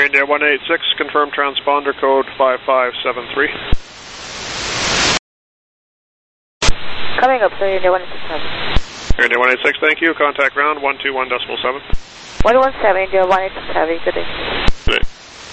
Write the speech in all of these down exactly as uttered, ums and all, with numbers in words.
India one eight six, confirm transponder code five five seven three. Coming up, sir, India one eight six. India one eight six, thank you. Contact ground one two one decimal seven. one one seven, India one eight six, have a good day. Good day.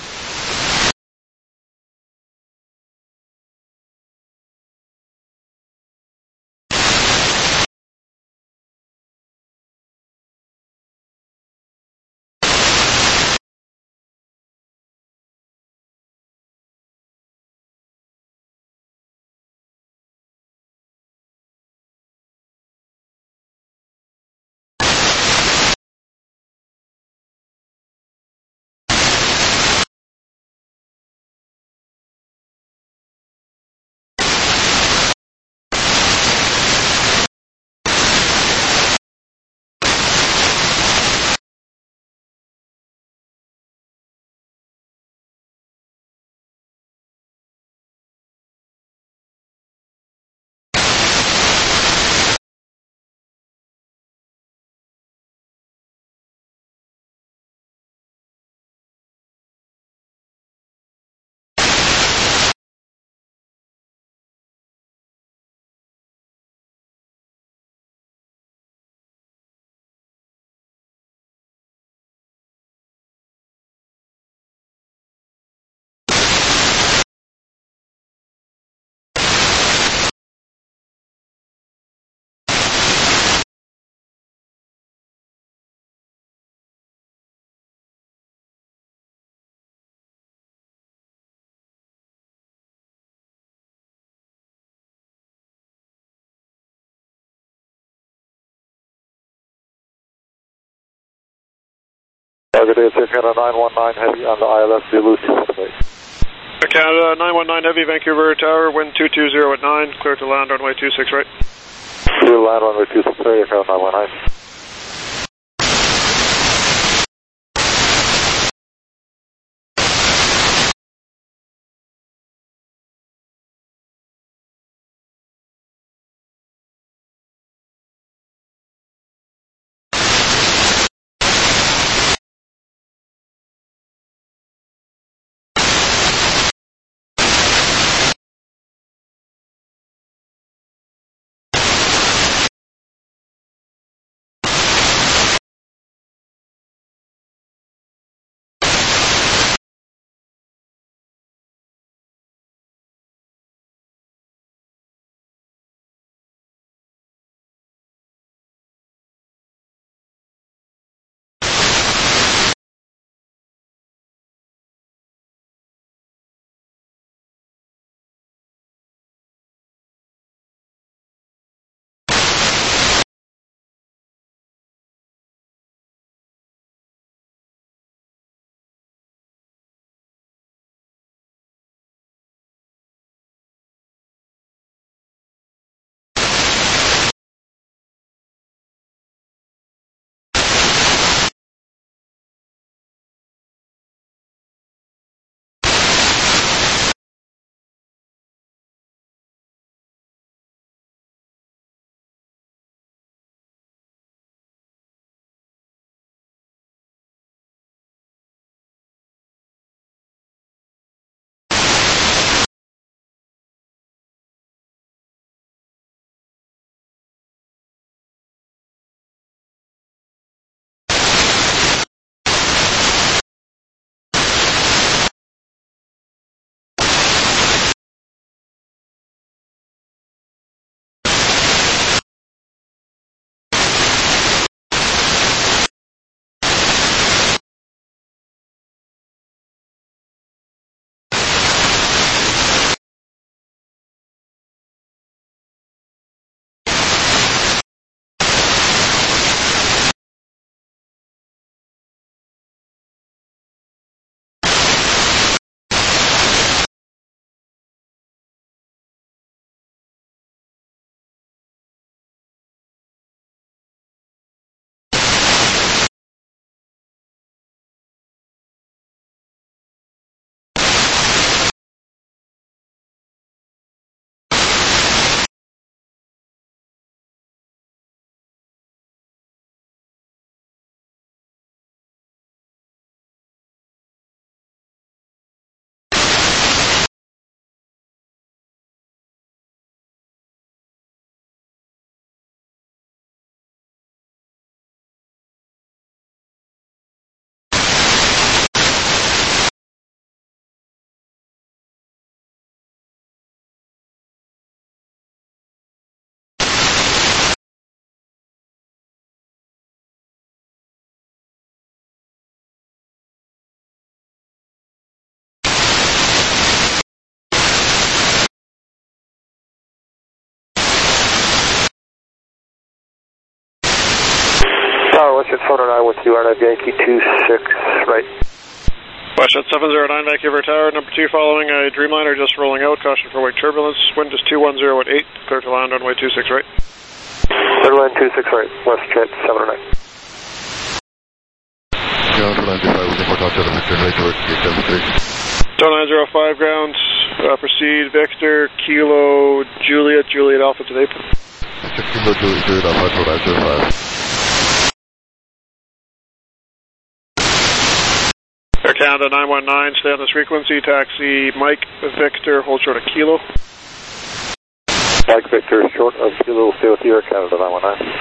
Target is Canada nine one nine Heavy on the I L S Zulu two. Canada nine one nine Heavy, Vancouver Tower, wind two two zero at nine, clear to land runway two six right. Clear to land runway two six right, Canada nine one nine. Tower, WestJet seven oh nine with you, R nine Yankee two six, right. WestJet seven oh nine, Vancouver Tower, number two following a Dreamliner just rolling out, caution for wake turbulence, wind is two one zero at eight, clear to land runway two six right. Clear to land two six right, WestJet seven oh nine. Ground for ninety-five, waiting for contact, Victor, right towards gate seven six. nine zero five ground, uh, proceed, Victor, Kilo, Juliet, Juliet Alpha to April. six Kilo, Juliet, Juliet Alpha, to nine zero five. Air Canada nine one nine, stay on this frequency, taxi Mike, Victor, hold short of Kilo. Mike Victor, short of Kilo, stay with you, Air Canada nine one nine.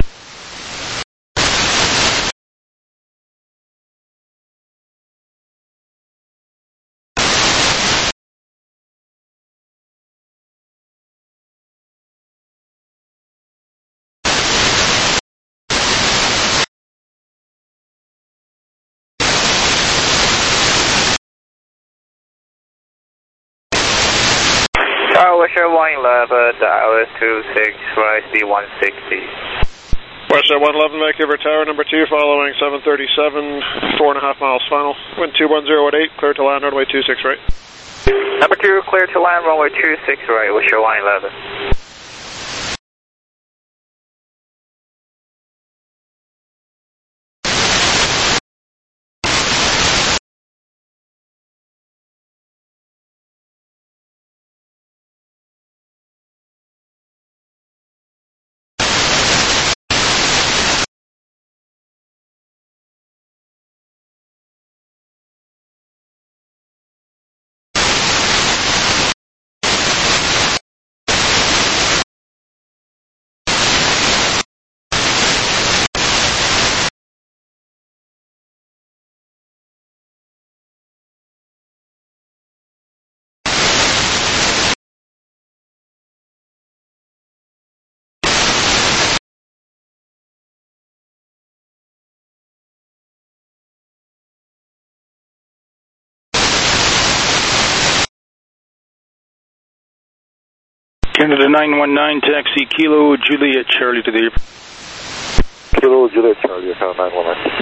Tower, WestJet one eleven, dial two six, right, D one sixty. WestJet one eleven, Vancouver Tower, number two, following seven thirty-seven, four and a half miles final. Wind two one zero at eight, clear to land runway two six right. Number two, clear to land runway two six right, WestJet one eleven. Canada nine one nine, taxi Kilo, Juliet, Charlie to the April. Kilo, Juliet, Charlie, Canada nine one nine.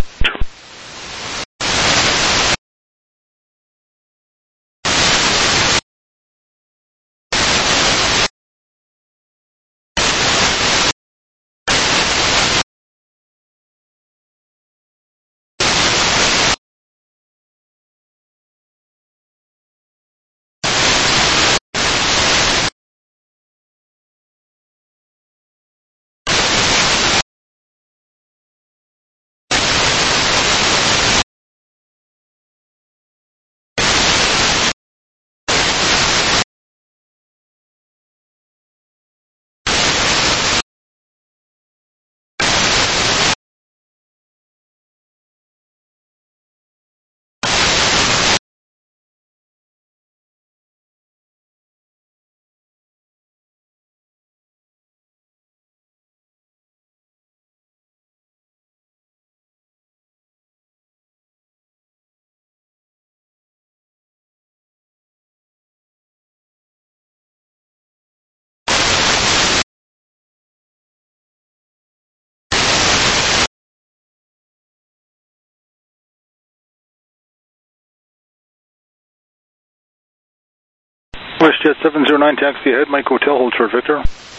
WestJet seven oh nine, taxi ahead, Mike Hotel, hold short, Victor.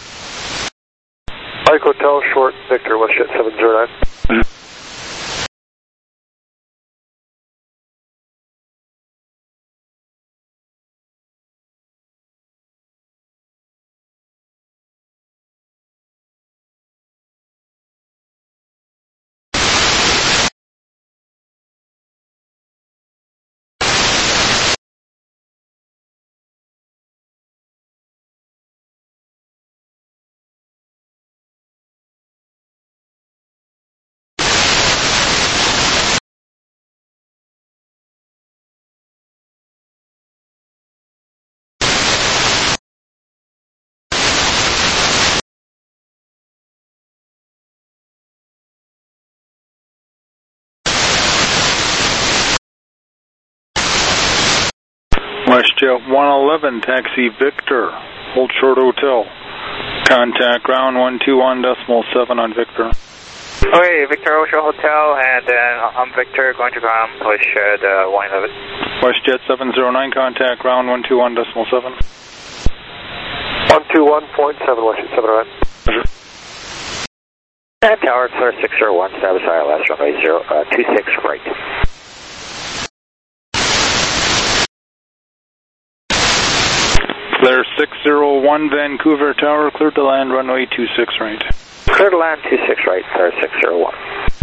Mike Hotel, short, Victor, WestJet seven oh nine. WestJet one eleven, taxi Victor, hold short hotel. Contact ground one two one decimal seven on Victor. Okay, Victor Ocean Hotel, and then I'm Victor, going to ground, push uh, the one eleven. WestJet seven zero nine, contact ground one two one decimal seven. one two one point seven, WestJet seven zero nine. And tower, clear six zero one, establish I L S, runway zero, uh, two six right. Clear six zero one, Vancouver Tower, clear to land, runway two six right. Clear to land, two six right, clear six zero one.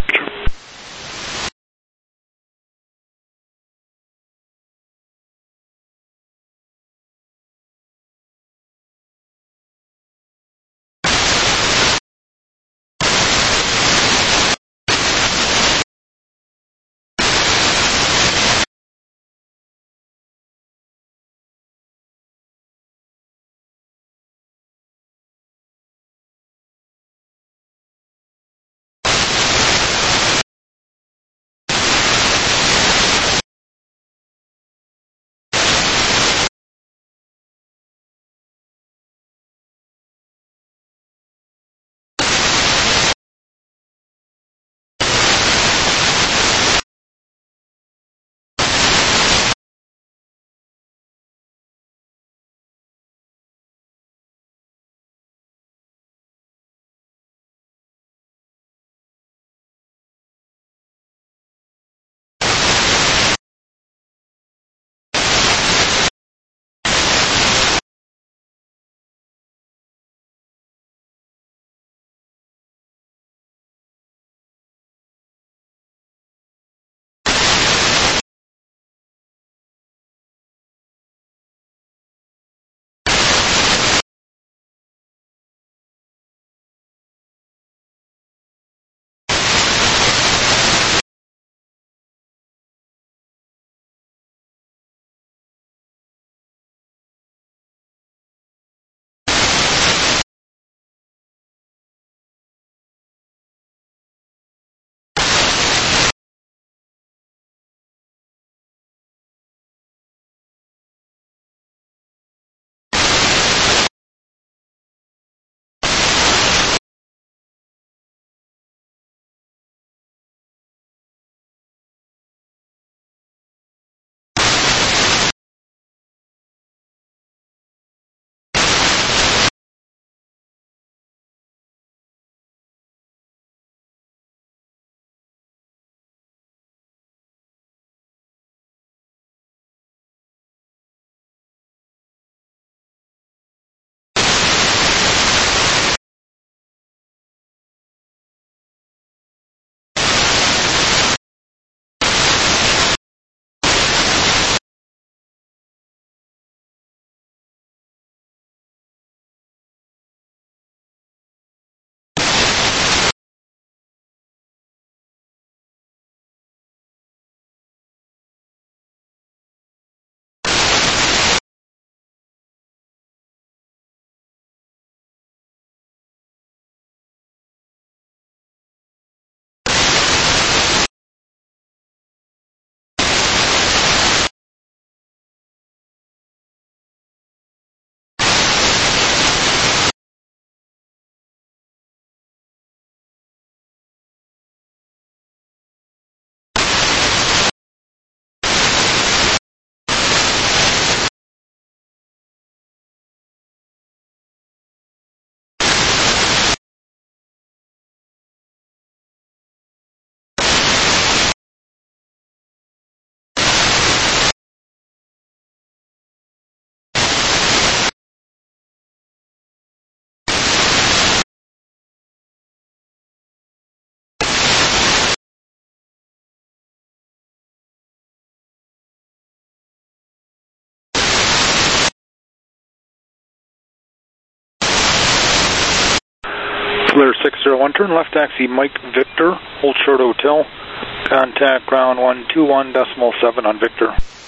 Clear six zero one, turn left taxi Mike Victor, hold short hotel, contact ground one two one decimal seven on Victor.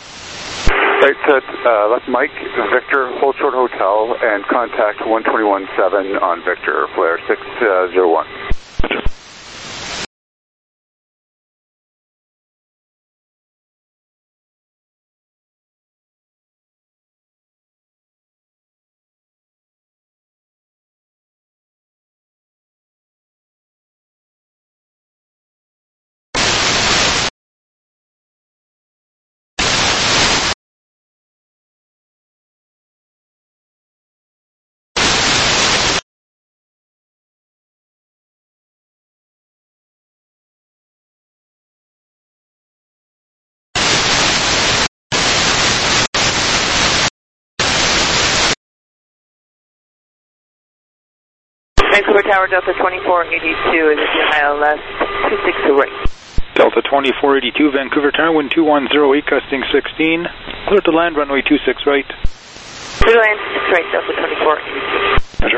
Right set, uh, left Mike, Victor, hold short hotel, and contact one twenty-one seven on Victor, flare six zero one. Vancouver Tower, Delta twenty-four eighty-two is at mile left, two six right. Delta twenty-four eighty-two, Vancouver Tower, wind two one zero eight, gusting sixteen. Clear to land, runway two six right. Clear to land, six right, Delta twenty-four eighty-two. Measure.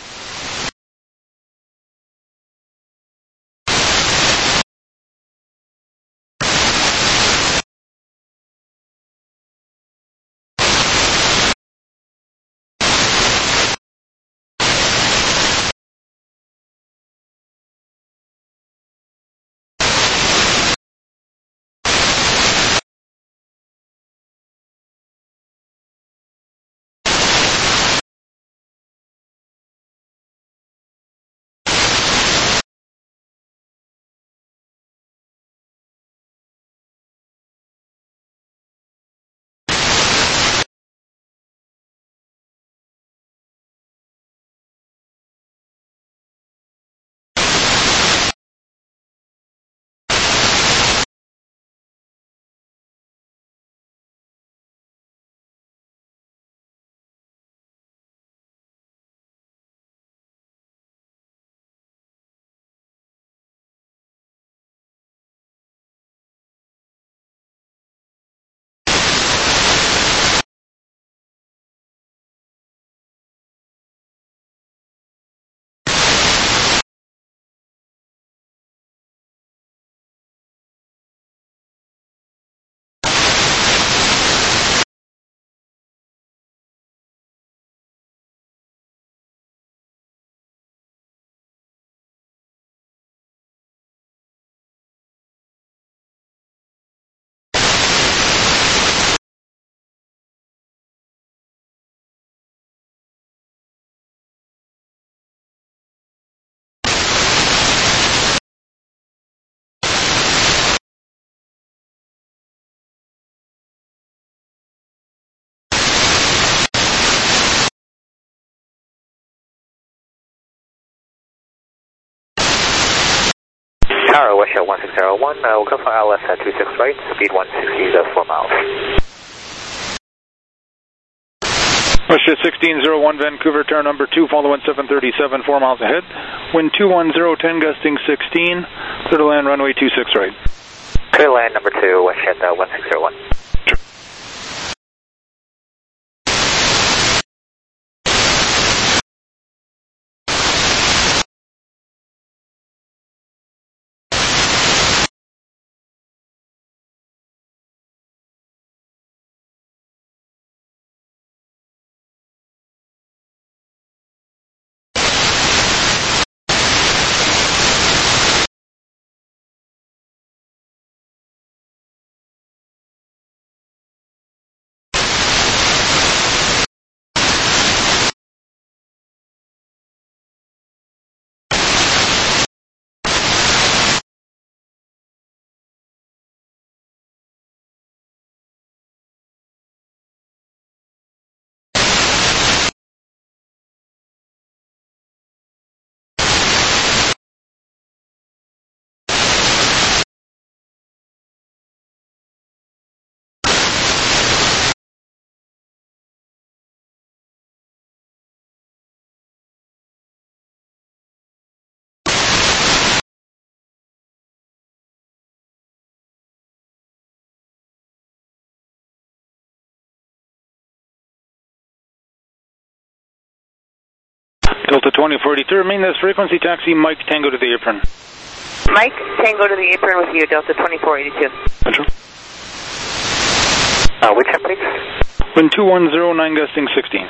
Tower, West Shell one six zero one, uh, we'll come for L S at two six right, speed one sixty, uh, four miles. Westjet sixteen zero one, Vancouver Tower number two, follow one seven thirty-seven, four miles ahead. Wind two one zero ten, gusting sixteen, clear to land, runway two six right. Clear land number two, Westjet uh, one six zero one. Sure. Delta twenty-four eighty-two, remain this frequency, taxi Mike Tango to the apron. Mike, Tango to the apron with you, Delta twenty-four eighty-two. Control. Uh, which one, please? Wind two one zero nine, gusting sixteen.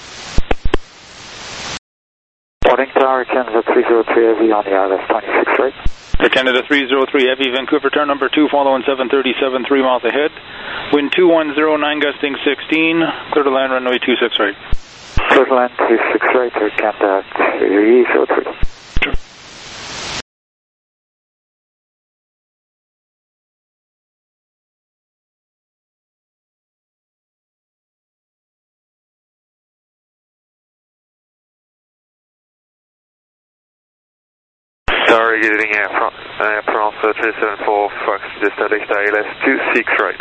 Morning Tower, Canada three zero three Heavy on the L S twenty-six right. Air Canada three zero three Heavy, Vancouver Tower number two, follow one seven thirty-seven, three miles ahead. Wind two one zero nine, gusting sixteen, clear to land, runway two six right. Clear to land two six right, Air Canada three zero three. Sure. Sorry, getting Air France, Air France three seven four, Fox, just direct I L S two six right.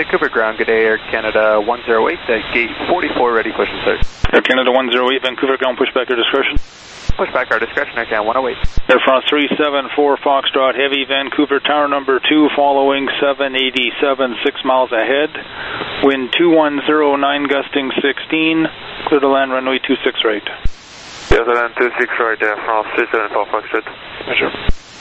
Vancouver ground, good day, Air Canada one zero eight, at gate forty-four, ready, push and start. Air Canada one zero eight, Vancouver ground, push back your discretion. Push back our discretion, Air Canada one oh eight. Air France three seven four Foxtrot Heavy, Vancouver tower number two, following seven eighty-seven, six miles ahead. Wind two one zero nine, gusting sixteen, clear to land runway two six right. Clear to land two six right, Air France three seven four Foxtrot. Measure.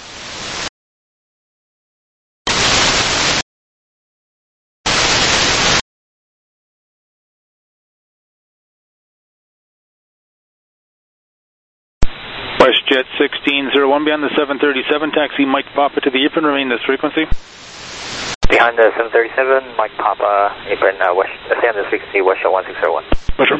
WestJet sixteen zero one, beyond the seven thirty-seven, taxi Mike Papa to the apron, remain this frequency. Behind the seven thirty-seven, Mike Papa, apron, uh, west, uh, San Francisco, WestJet one six zero one. Measure.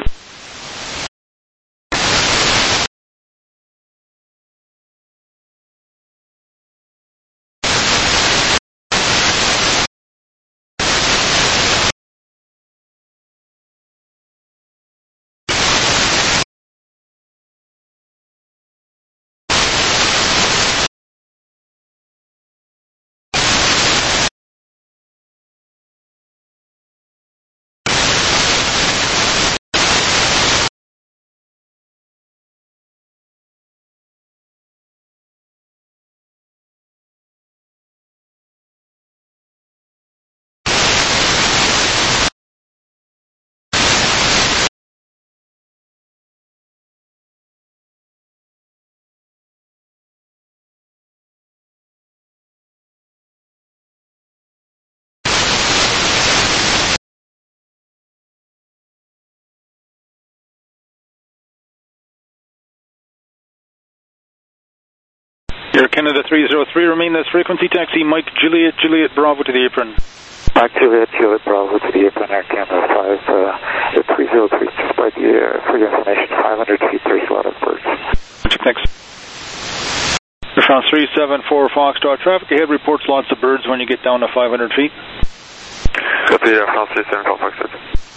Air Canada three zero three, remain this frequency, taxi Mike Juliet Juliet Bravo to the apron. Mike Juliet Juliet Bravo to the apron, Air Canada five uh, three zero three, just by the, uh, for your information, five hundred feet, there's a lot of birds. Thanks. Air France three seven four Foxtrot, traffic ahead reports lots of birds when you get down to five hundred feet. Copy, Air France three seven four Foxtrot.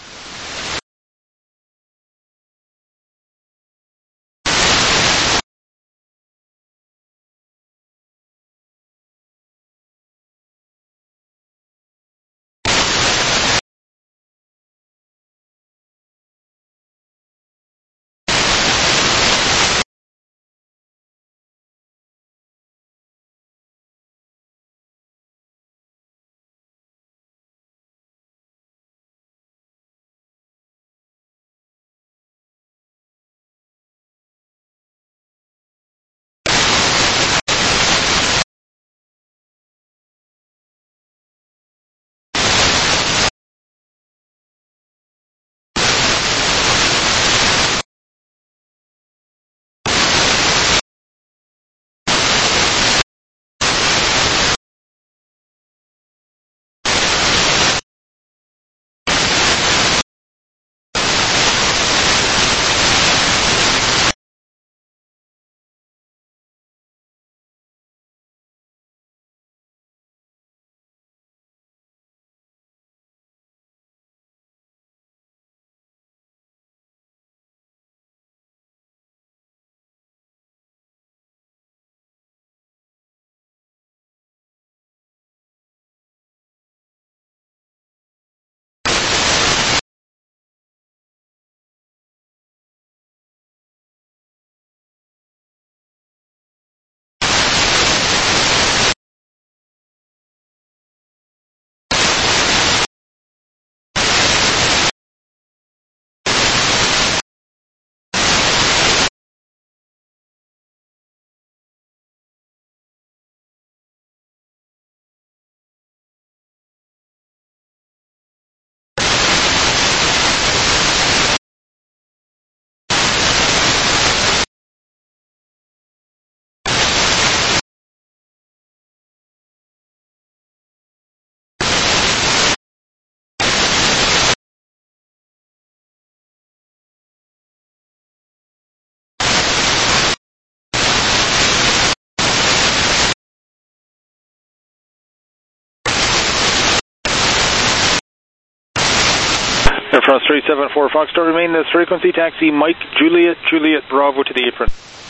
Air France three seven four Foxtrot, remain this frequency, taxi Mike Juliet Juliet Bravo to the apron.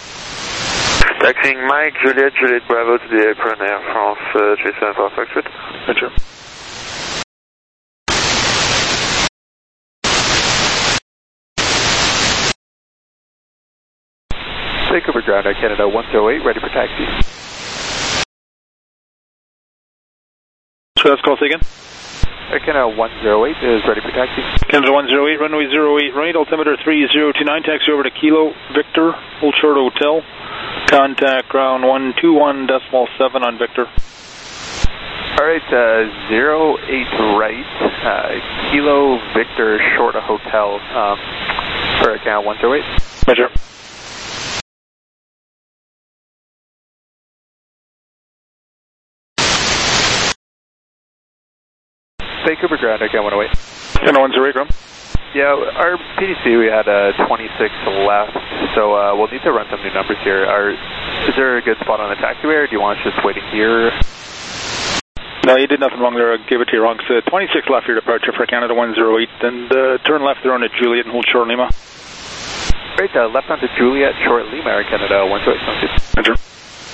Taxiing Mike Juliet Juliet Bravo to the apron, Air France uh, three seven four Foxtrot. Roger. Vancouver ground, Air Canada one zero eight, ready for taxi. So that's call again. Air Canada one zero eight is ready for taxi. Canada one zero eight, runway zero eight right, altimeter three zero two nine, taxi over to Kilo, Victor, Hold Short Hotel. Contact ground one two one decimal seven on Victor. Alright, uh, zero eight right, uh, Kilo, Victor, Short Hotel, um, for Air Canada one zero eight. Measure. Vancouver ground, Air Canada one zero eight. Canada one zero eight, ground. Yeah, our P D C, we had uh, twenty-six left, so uh, we'll need to run some new numbers here. Are, is there a good spot on the taxiway, or do you want us just waiting here? No, you did nothing wrong there. I gave it to you wrong. So twenty-six left your departure for Canada one zero eight, and uh, turn left there on to Juliet and hold short Lima. Great, uh, left onto Juliet, short Lima, Air Canada one zero eight. Sounds good. Measure.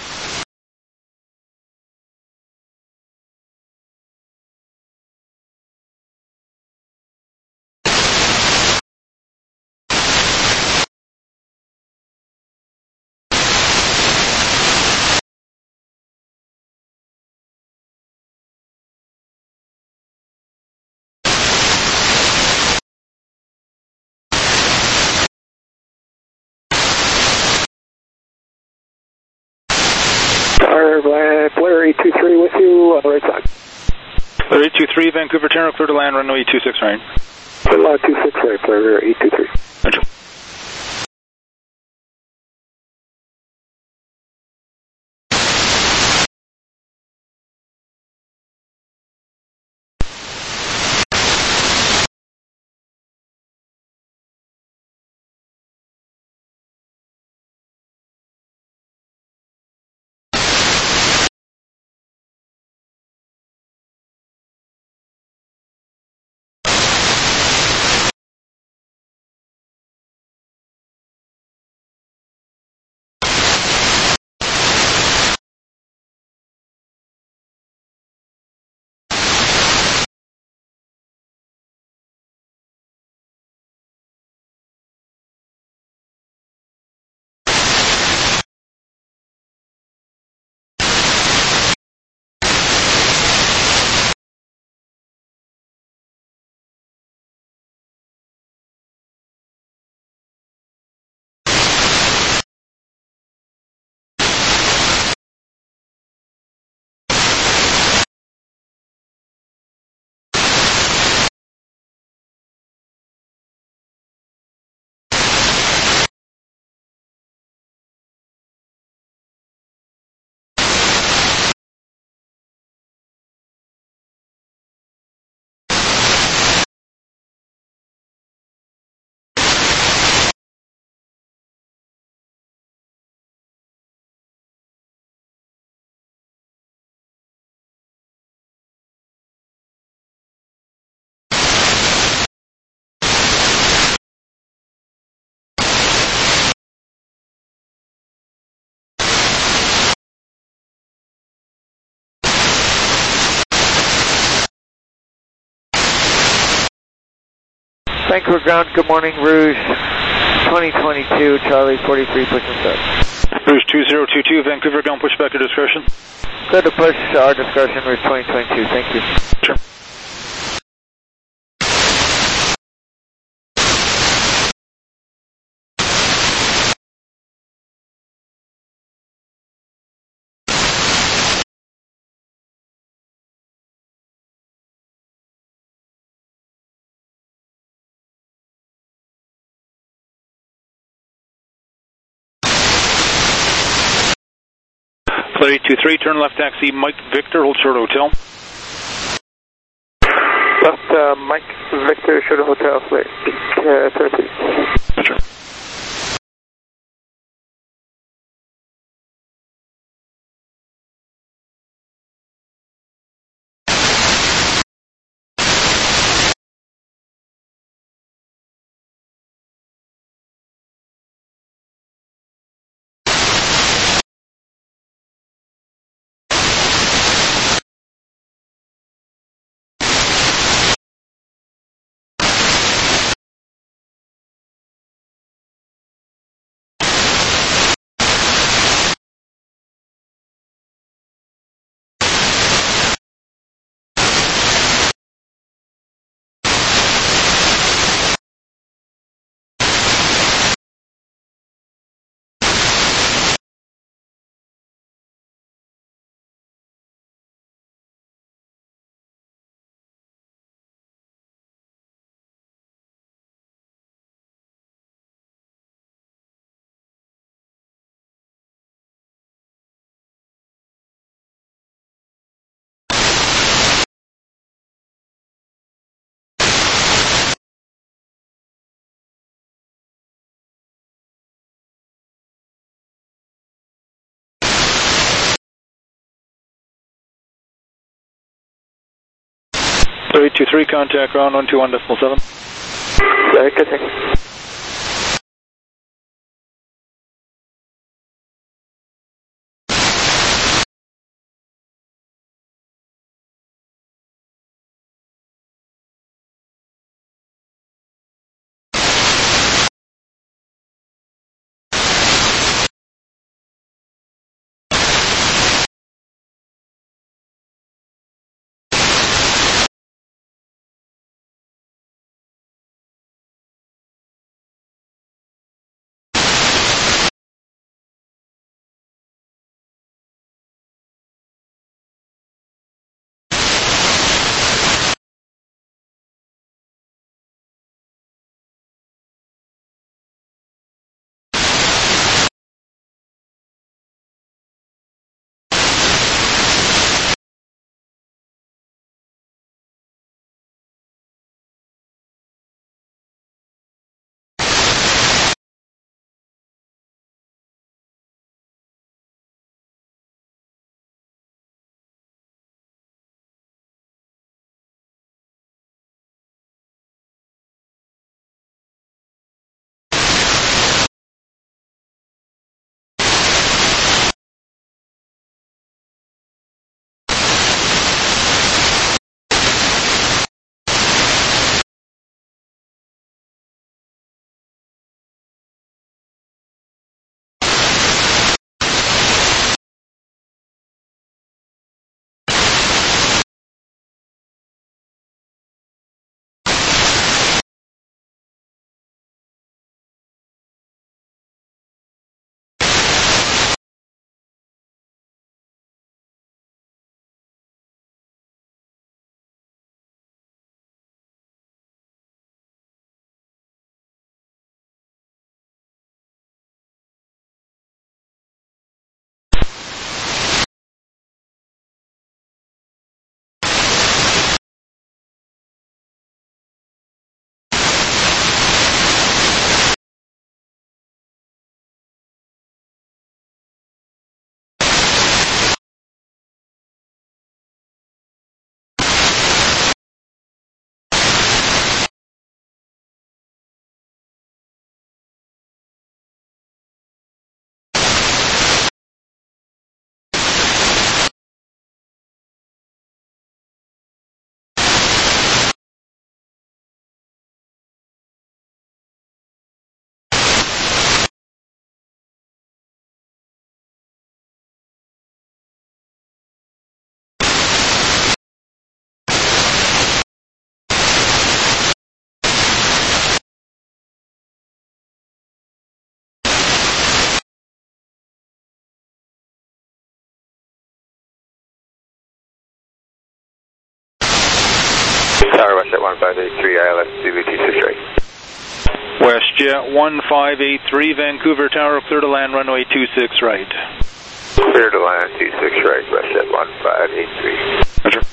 Blair eight two three with you, uh, right side. Blair eight two three, Vancouver Terminal, clear to land, runway two six right. Uh, two six right, Blair eight two three. Measure. Vancouver ground, good morning, Rouge twenty twenty-two, Charlie forty-three, push and start. Rouge two zero two two, Vancouver ground, push back to discretion. Good to push our discretion, Rouge twenty twenty-two, thank you. Sure. Flight eight two three, turn left taxi, Mike Victor, hold short hotel. Left, uh, Mike Victor, short hotel, flight uh, thirteen. Sure. eight two three, contact ground one two one decimal seven. Very good, thank you. Tower WestJet one five eight three, I L S C V T six right. WestJet one five eight three, Vancouver Tower, clear to land runway two six right. Clear to land two six right, WestJet one five eight three. Roger.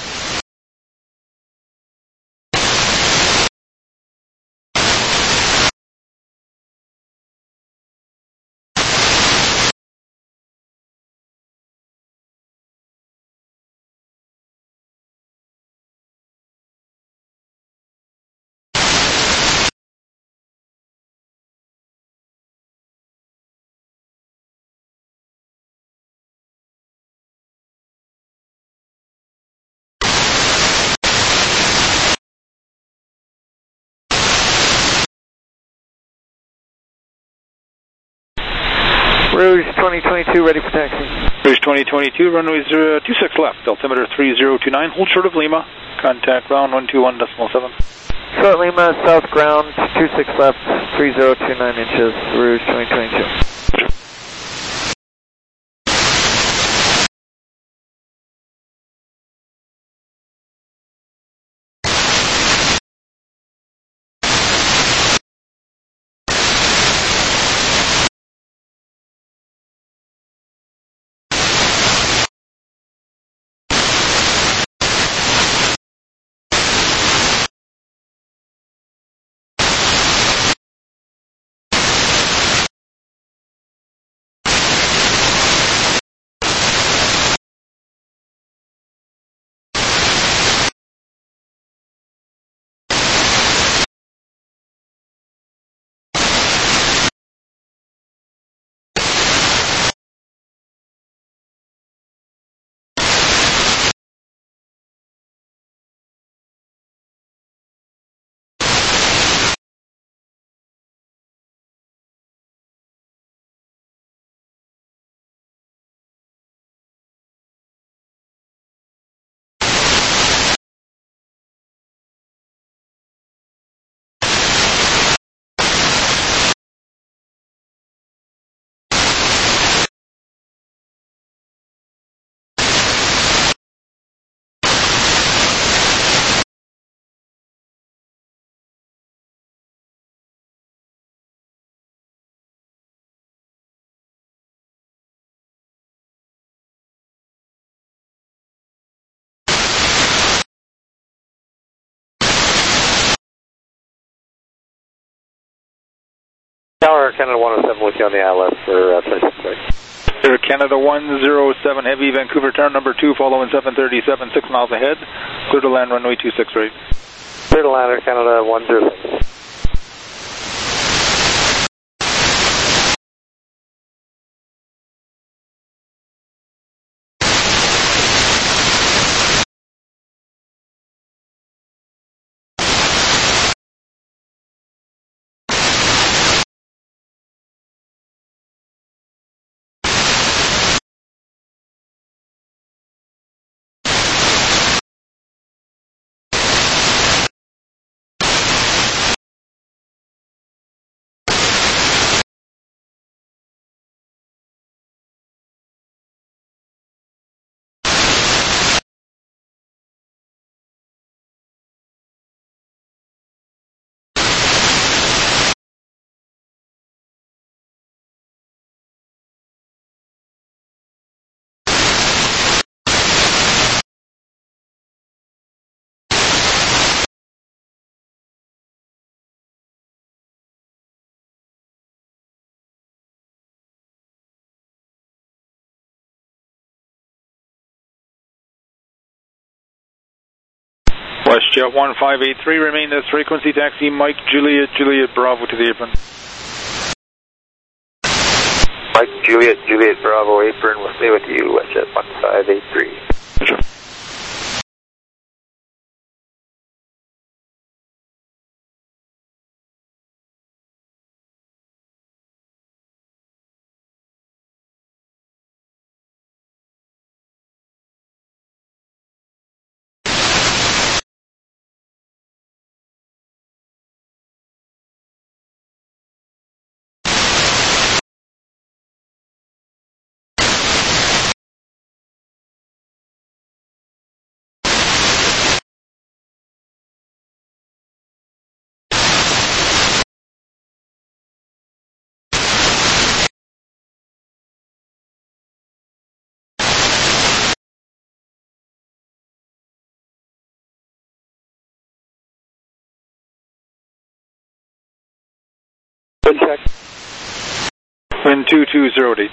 Rouge twenty twenty-two, ready for taxi. Rouge twenty twenty-two, runway two six left, altimeter three zero two nine, hold short of Lima, contact ground one two one decimal seven. Short Lima, south ground, two six left, three zero two nine inches, Rouge twenty twenty-two. Canada one oh seven with you on the I L S for uh, twenty-six right. Air Canada one oh seven Heavy, Vancouver tower number two, following seven thirty-seven, six miles ahead. Clear to land runway two six right. Clear to land, Air Canada one oh seven. WestJet one five eight three, remain this frequency, taxi Mike Juliet Juliet Bravo to the apron. Mike Juliet Juliet Bravo apron, we'll stay with you, WestJet one five eight three. Sure. Good check. Wind two two zero eight.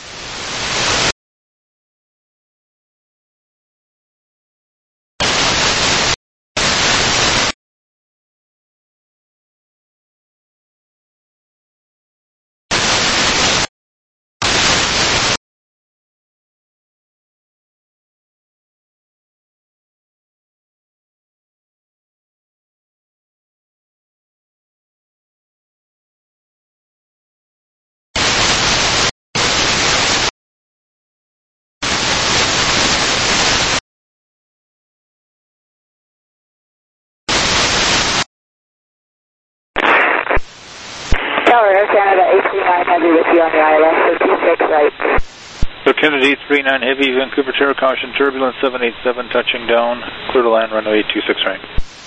Tower, Air Canada eight three nine Heavy with you on the I L S for two six right. Air Canada eight three nine Heavy, Vancouver tower, caution turbulence seven eight seven, touching down, clear to land runway two six right.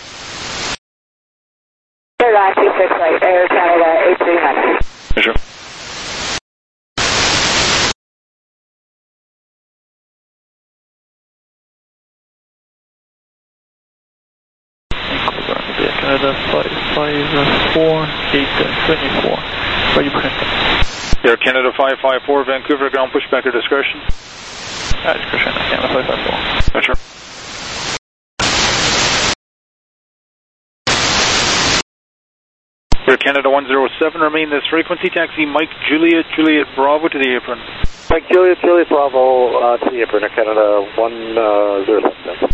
Clear line two six right, Air Canada eight three nine. Sure. Canada five five four eight twenty-four. Are you print? Air Canada five five four, Vancouver ground pushback or discretion? Ah, discretion, Canada five five four. Sure. Air Canada one oh seven, remain this frequency, taxi Mike Juliet Juliet Bravo to the apron. Mike Juliet Juliet Bravo uh, to the apron, Air Canada one oh seven.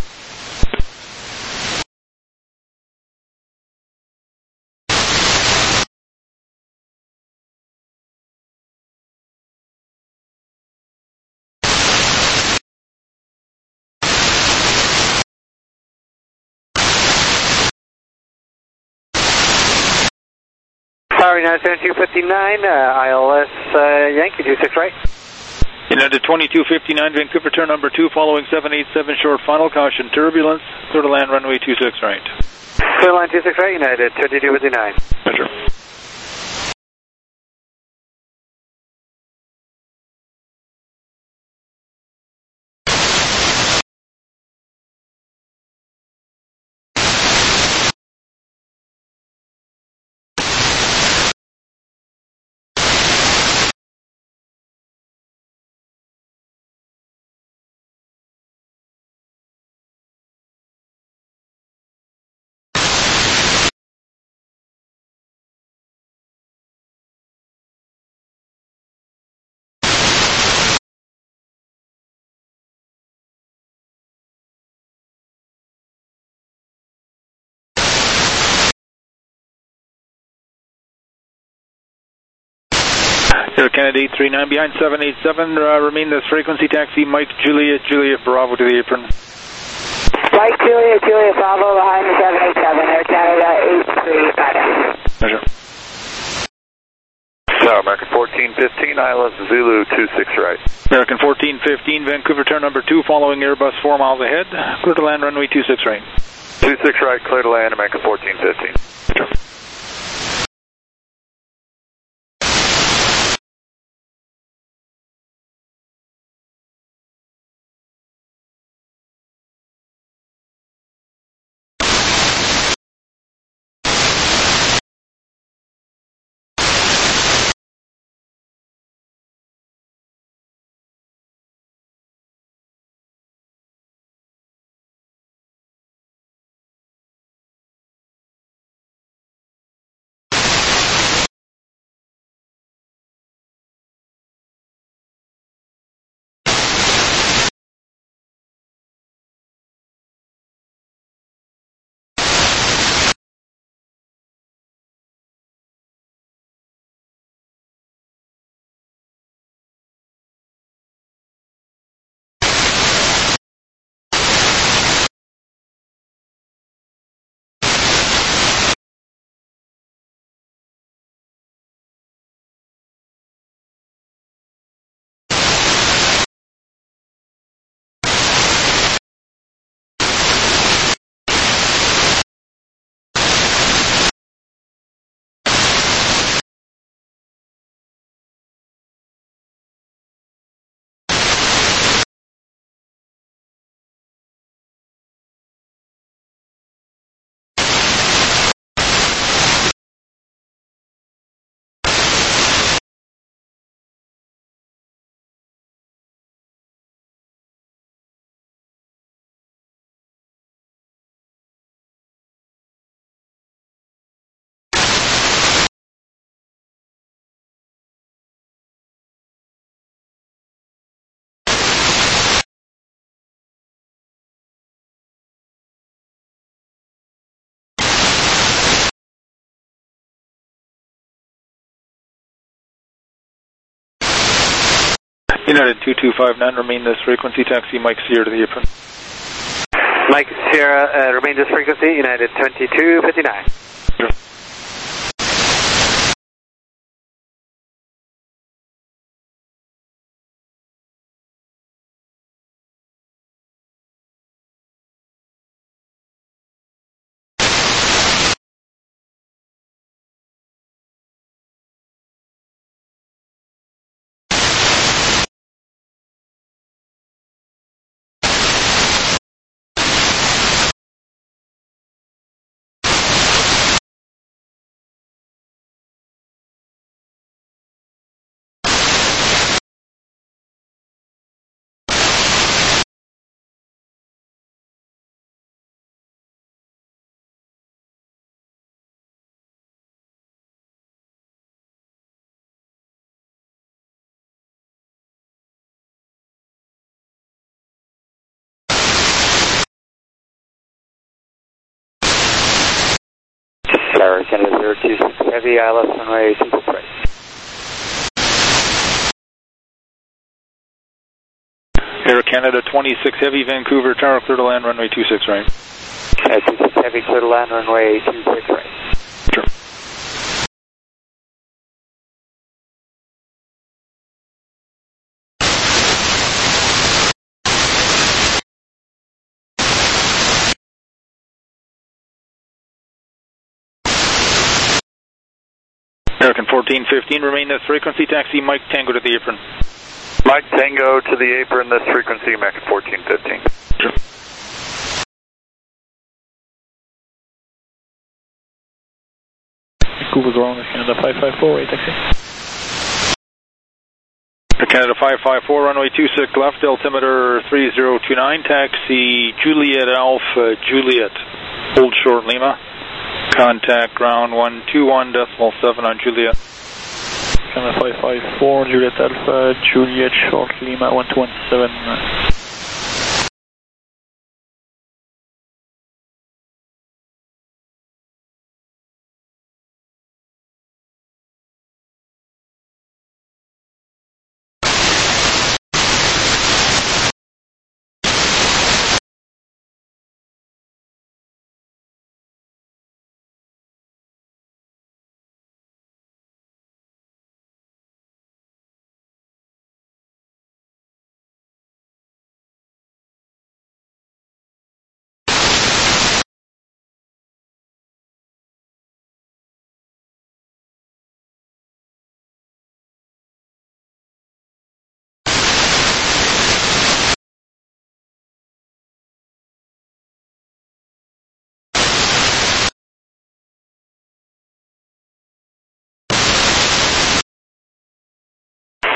Tower nine seven two fifty-nine, uh, I L S uh, Yankee two six right. United twenty-two fifty-nine, Vancouver turn number two, following seven eight seven, short final, caution turbulence, clear to land runway two six right. Clear line two six right, United twenty-two fifty-nine. Sure. Air Canada eight three nine behind seven eight seven, uh, remain this frequency, taxi Mike Juliet, Juliet Bravo to the apron. Mike Juliet, Juliet Bravo behind the seven eight seven, Air Canada eight three nine. Measure. So, American fourteen fifteen, I L S Zulu two six right. American fourteen fifteen, Vancouver turn number two, following Airbus four miles ahead, clear to land runway two six right. two six right, clear to land, American fourteen fifteen. Sure. United two two five nine, remain this frequency, taxi Mike Sierra to the apron. Mike Sierra, uh, remain this frequency, United twenty-two fifty-nine. Sure. Air Canada zero two six Heavy, I L S runway two six right. Air Canada twenty-six Heavy, Vancouver Tower, clear to land runway two six right. Uh, two six Heavy, clear to land runway two six right. Sure. American fourteen fifteen, remain this frequency, taxi Mike Tango to the apron. Mike Tango to the apron, this frequency, American fourteen fifteen. Sure. Vancouver ground, Canada five five four, right taxi. Air Canada five five four, runway two six left, altimeter three zero two nine, taxi Juliet Alpha Juliet, hold short Lima. Contact ground one two one decimal seven on Juliet. Canada five five four, Juliet Alpha, Juliet short Lima one two one seven.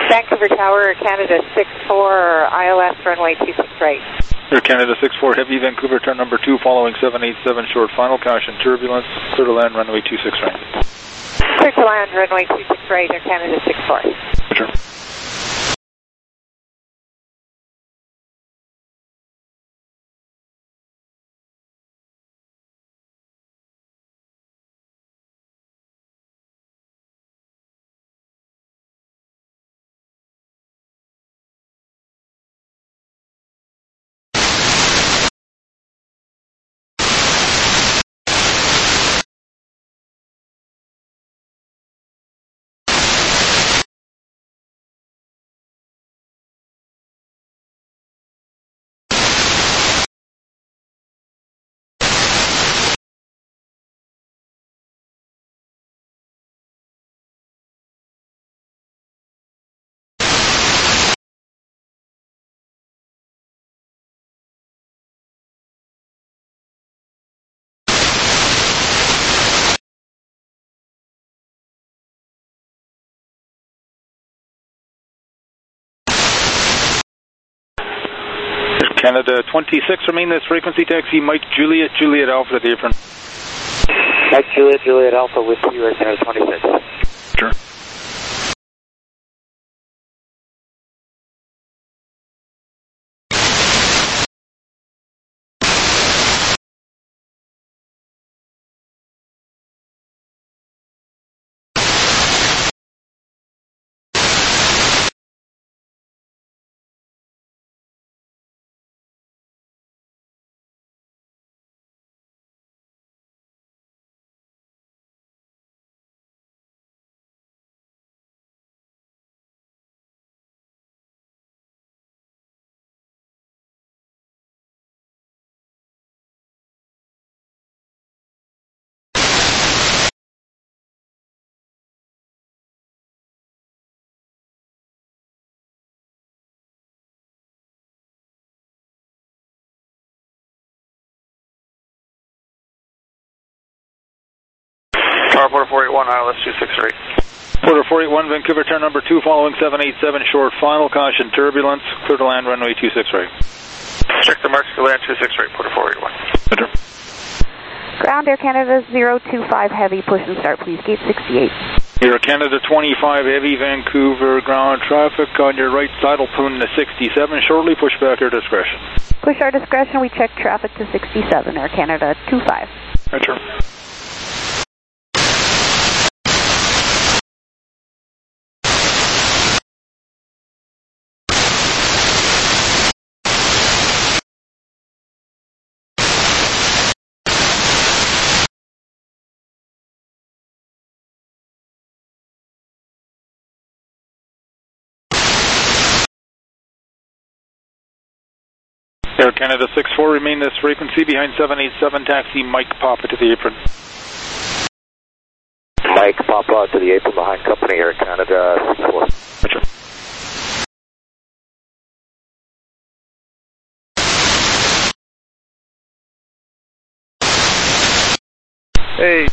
Vancouver Tower, Canada six four, I L S runway two six right. Air Canada six four Heavy, Vancouver, turn number two, following seven eight seven, short final, caution turbulence, clear to land, runway two six right. Clear to land, runway two six right, Air Canada six four. Sure. Canada twenty-six, remain this frequency, taxi Mike Juliet, Juliet Alpha to the apron. Mike Juliet, Juliet Alpha with you, Air Canada twenty-six. Sure. Tower Porter four eight one, I L S two six three. Porter four eight one, Vancouver, turn number two, following seven eight seven, short final, caution turbulence, clear to land, runway two six right. Check the marks to land two six right, Porter four eight one. Roger. Ground Air Canada zero two five Heavy, push and start please, gate sixty-eight. Air Canada twenty-five Heavy, Vancouver, ground traffic on your right side will tune to sixty-seven, shortly push back your discretion. Push our discretion, we check traffic to sixty-seven, Air Canada two five. Roger. Air Canada six four, remain this frequency behind seven eight seven, taxi Mike Papa to the apron. Mike Papa to the apron behind company Air Canada six four. Roger. Hey.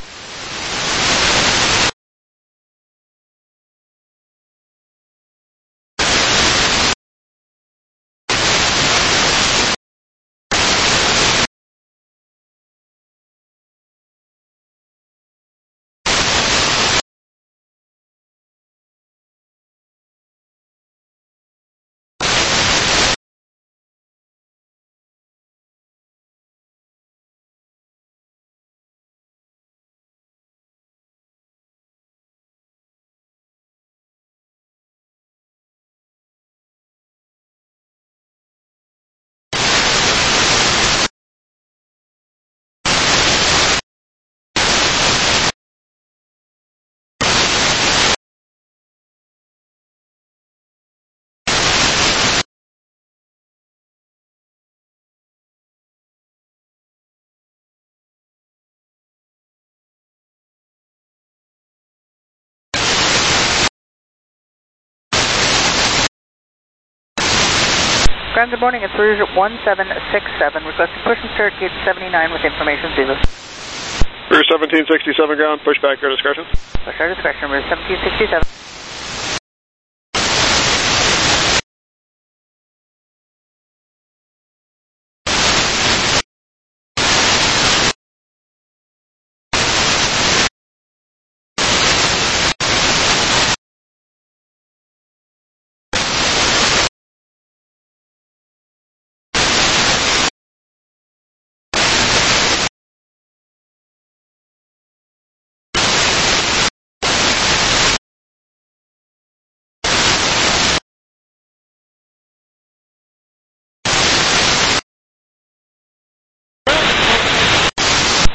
Ground, good morning. It's Rouge one seven six seven. Requesting push and start gate seventy-nine with information zero. Rouge seventeen sixty-seven ground, push back your discretion. Push our discretion, Rouge seventeen sixty-seven.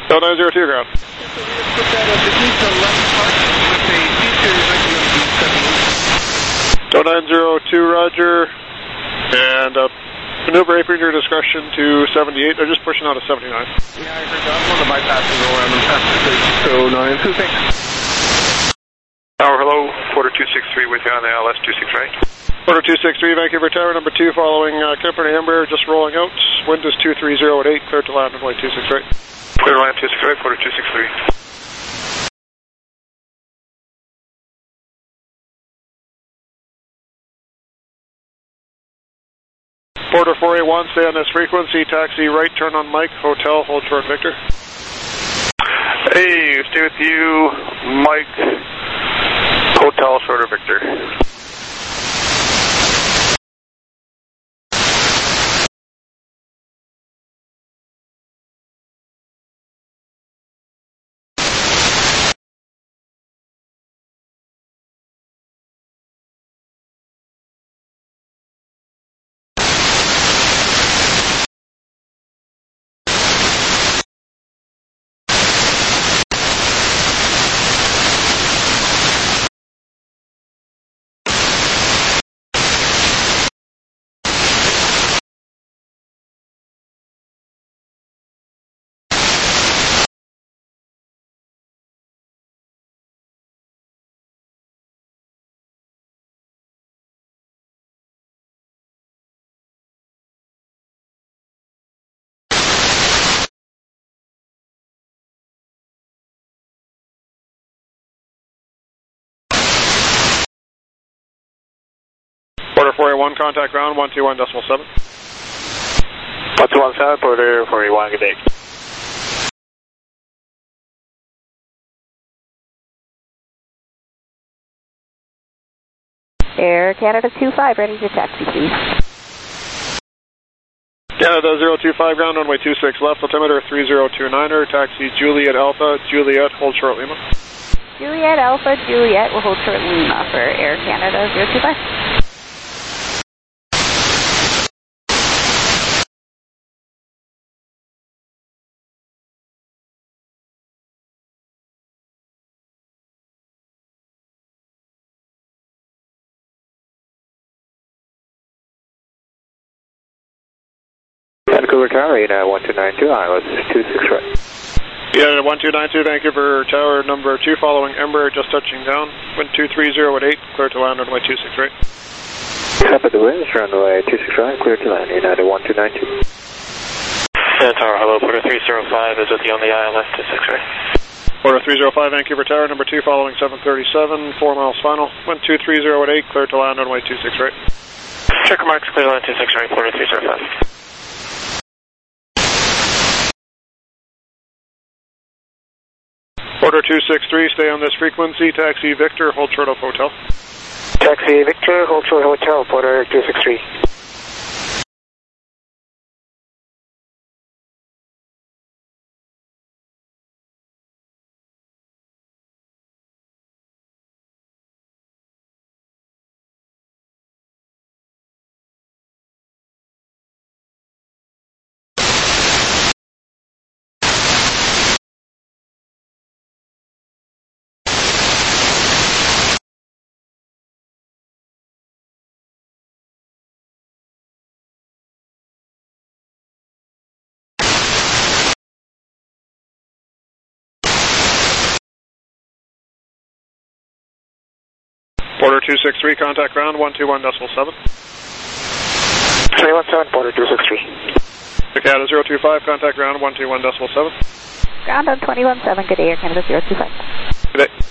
Delta nine zero two, ground. Delta nine zero two, roger. And uh, maneuver apron your discretion to seventy-eight. They're just pushing out to seventy-nine. Yeah, I heard that. One of the bypasses around and past the so nine. Who thinks? Tower, hello. Porter two six three with you on the L S two six right. Porter two six three, Vancouver Tower, number two, following uh, Company Embraer, just rolling out. Wind is two three zero at eight, clear to land runway two six right. Clear to land two six right, Porter two six three. Porter four eight one, stay on this frequency, taxi right, turn on Mike, hotel, hold short Victor. Hey, stay with you, Mike, hotel, shorter Victor. Porter four eight one, contact ground, one two one decimal seven. one two one seven, Porter four eight one, good day. Air Canada two five, ready to taxi, please. Canada zero two five, ground, runway two six left, altimeter three zero two niner, taxi Juliet Alpha, Juliet, hold short Lima. Juliet Alpha, Juliet, will hold short Lima for Air Canada zero two five. Vancouver Tower, United one two nine two, I L S two six right. United one two nine two, Vancouver Tower, number two, following Embraer, just touching down. Wind two three zero at eight, clear to land runway two six right. Copy the winds, runway two six right, clear to land, United one two nine two. Yeah, Tower, hello, Porter three zero five is with you on the I L S two six right. Porter three zero five, Vancouver Tower, number two, following seven thirty-seven, four miles final. Wind two three zero at eight, clear to land runway two six right. Checker marks, clear to land two six right, Porter three zero five. Porter two six three, stay on this frequency, taxi Victor, hold short of hotel. Taxi Victor, hold short hotel, Porter two six three. Porter two six three, contact ground, one two one decimal seven. three one seven, Porter two six three. Canada zero two five, contact ground, one two one decimal seven. Ground on two one seven, good day, Air Canada zero two five. Good day.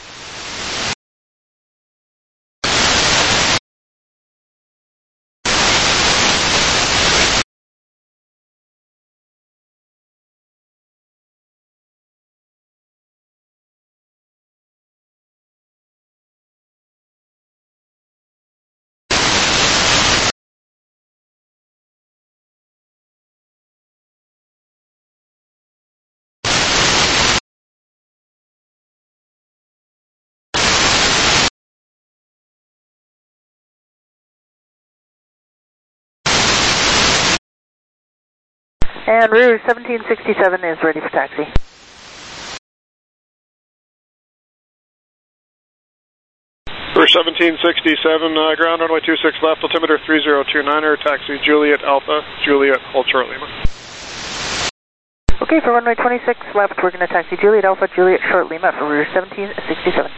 And Rouge seventeen sixty-seven is ready for taxi. For seventeen sixty-seven, uh, ground runway two six left, altimeter three zero two niner, taxi Juliet Alpha, Juliet, hold short Lima. Okay, for runway twenty-six left, we're going to taxi Juliet Alpha, Juliet short Lima for rear seventeen sixty-seven.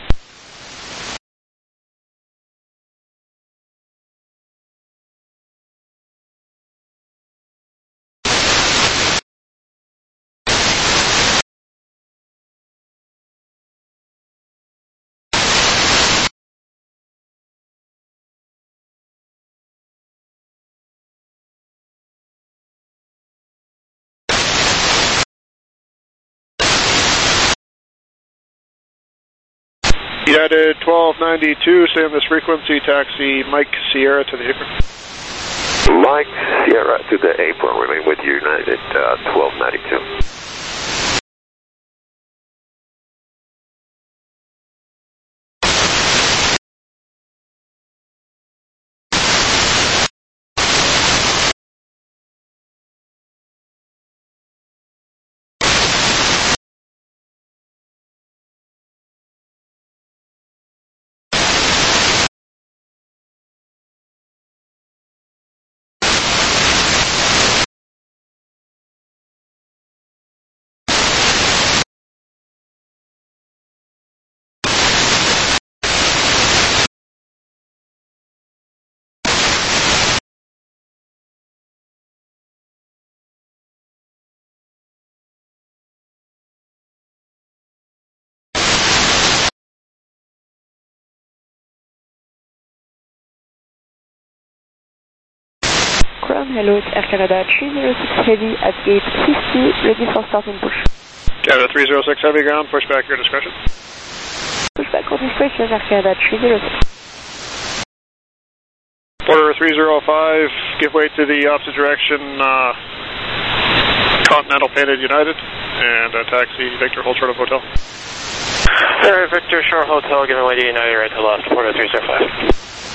United twelve ninety-two, stay on this frequency, taxi Mike Sierra to the apron. Mike Sierra to the apron, remain with United uh, twelve ninety-two. Ground, hello, it's Air Canada three zero six Heavy at gate fifty, ready for start and push. Canada three zero six Heavy, ground, push back your discretion. Push back your discretion, Air Canada three zero six. Porter three zero five, give way to the opposite direction, uh, Continental Painted United, and uh, taxi Victor, hold short of hotel. Sir, Victor, short hotel, giving way to United, right to left, Porter three zero five.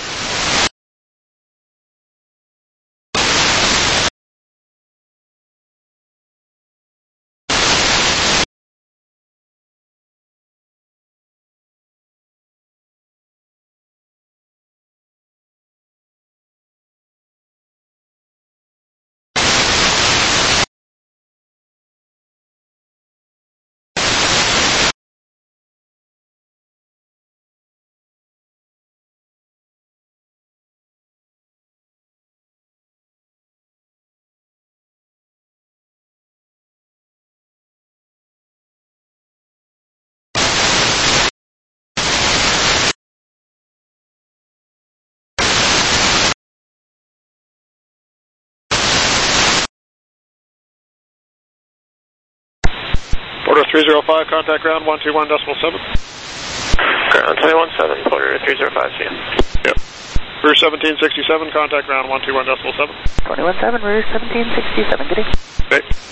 Porter three zero five, contact ground one two one decimal seven. Ground twenty-one seven, Porter three zero five, see you. Yep. Rear seventeen sixty-seven, contact ground one two one decimal seven. twenty-one seven, rear seventeen sixty-seven, good day. Okay.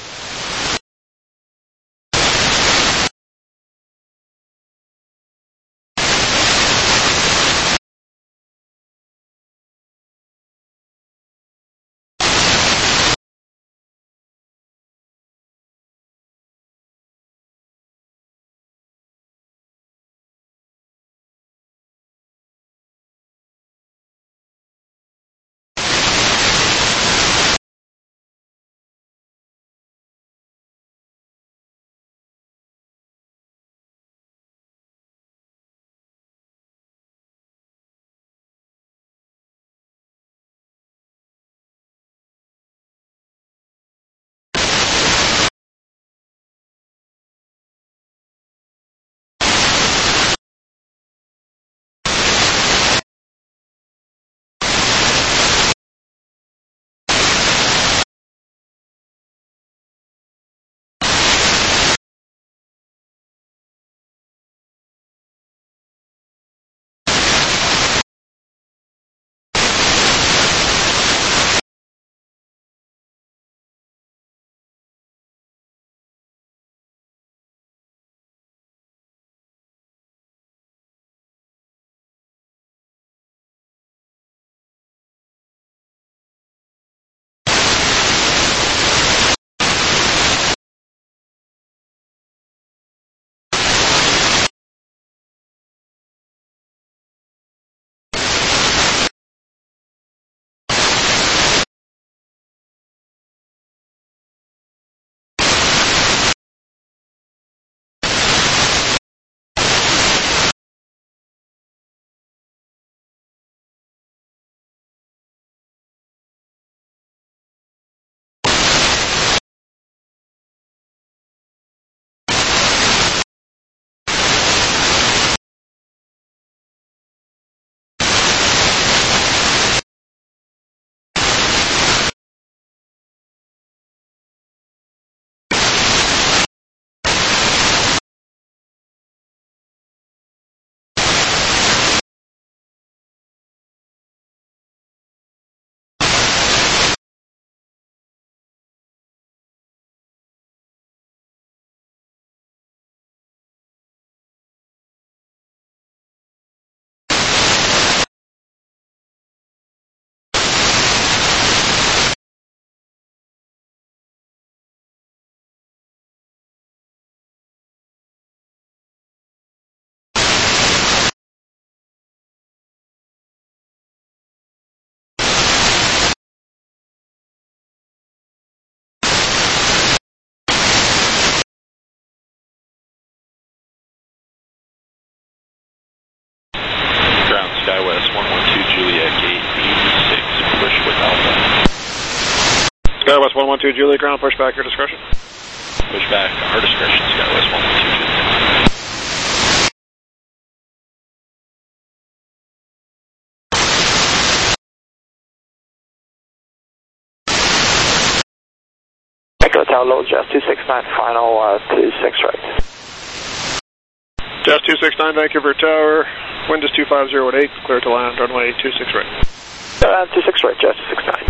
Skywest one one two Juliet ground, push back your discretion. Push back our discretion, Skywest one one two Juliet. Echo Tower low, Jazz two six nine, final uh, two six right. Jazz two six nine, Vancouver Tower, wind is two five zero at eight, clear to land, runway two six right. Uh, two six right, Jazz two six nine.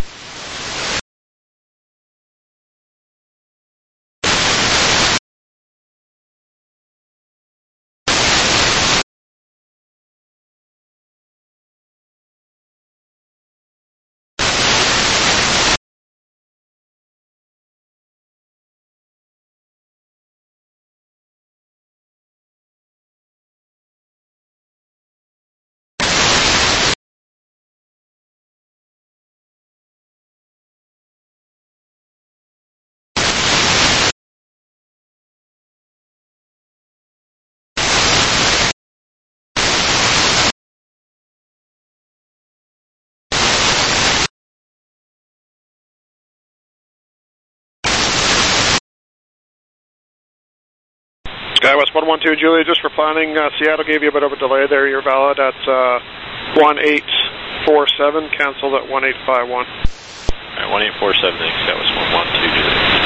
Skywest one one two Juliet, just for planning, uh, Seattle gave you a bit of a delay there. You're valid at uh, one eight four seven, canceled at one eight five one. Alright, one eight four seven, Skywest one one two Juliet.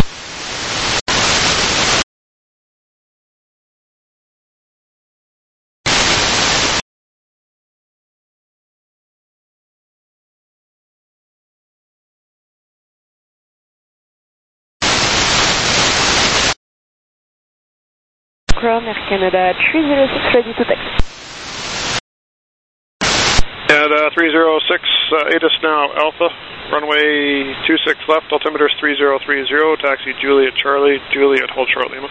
Ground Air Canada three zero six ready to taxi. And uh, three zero six, uh, eight is now Alpha, runway two six left, altimeter is three zero three zero, taxi Juliet Charlie, Juliet hold short Lima.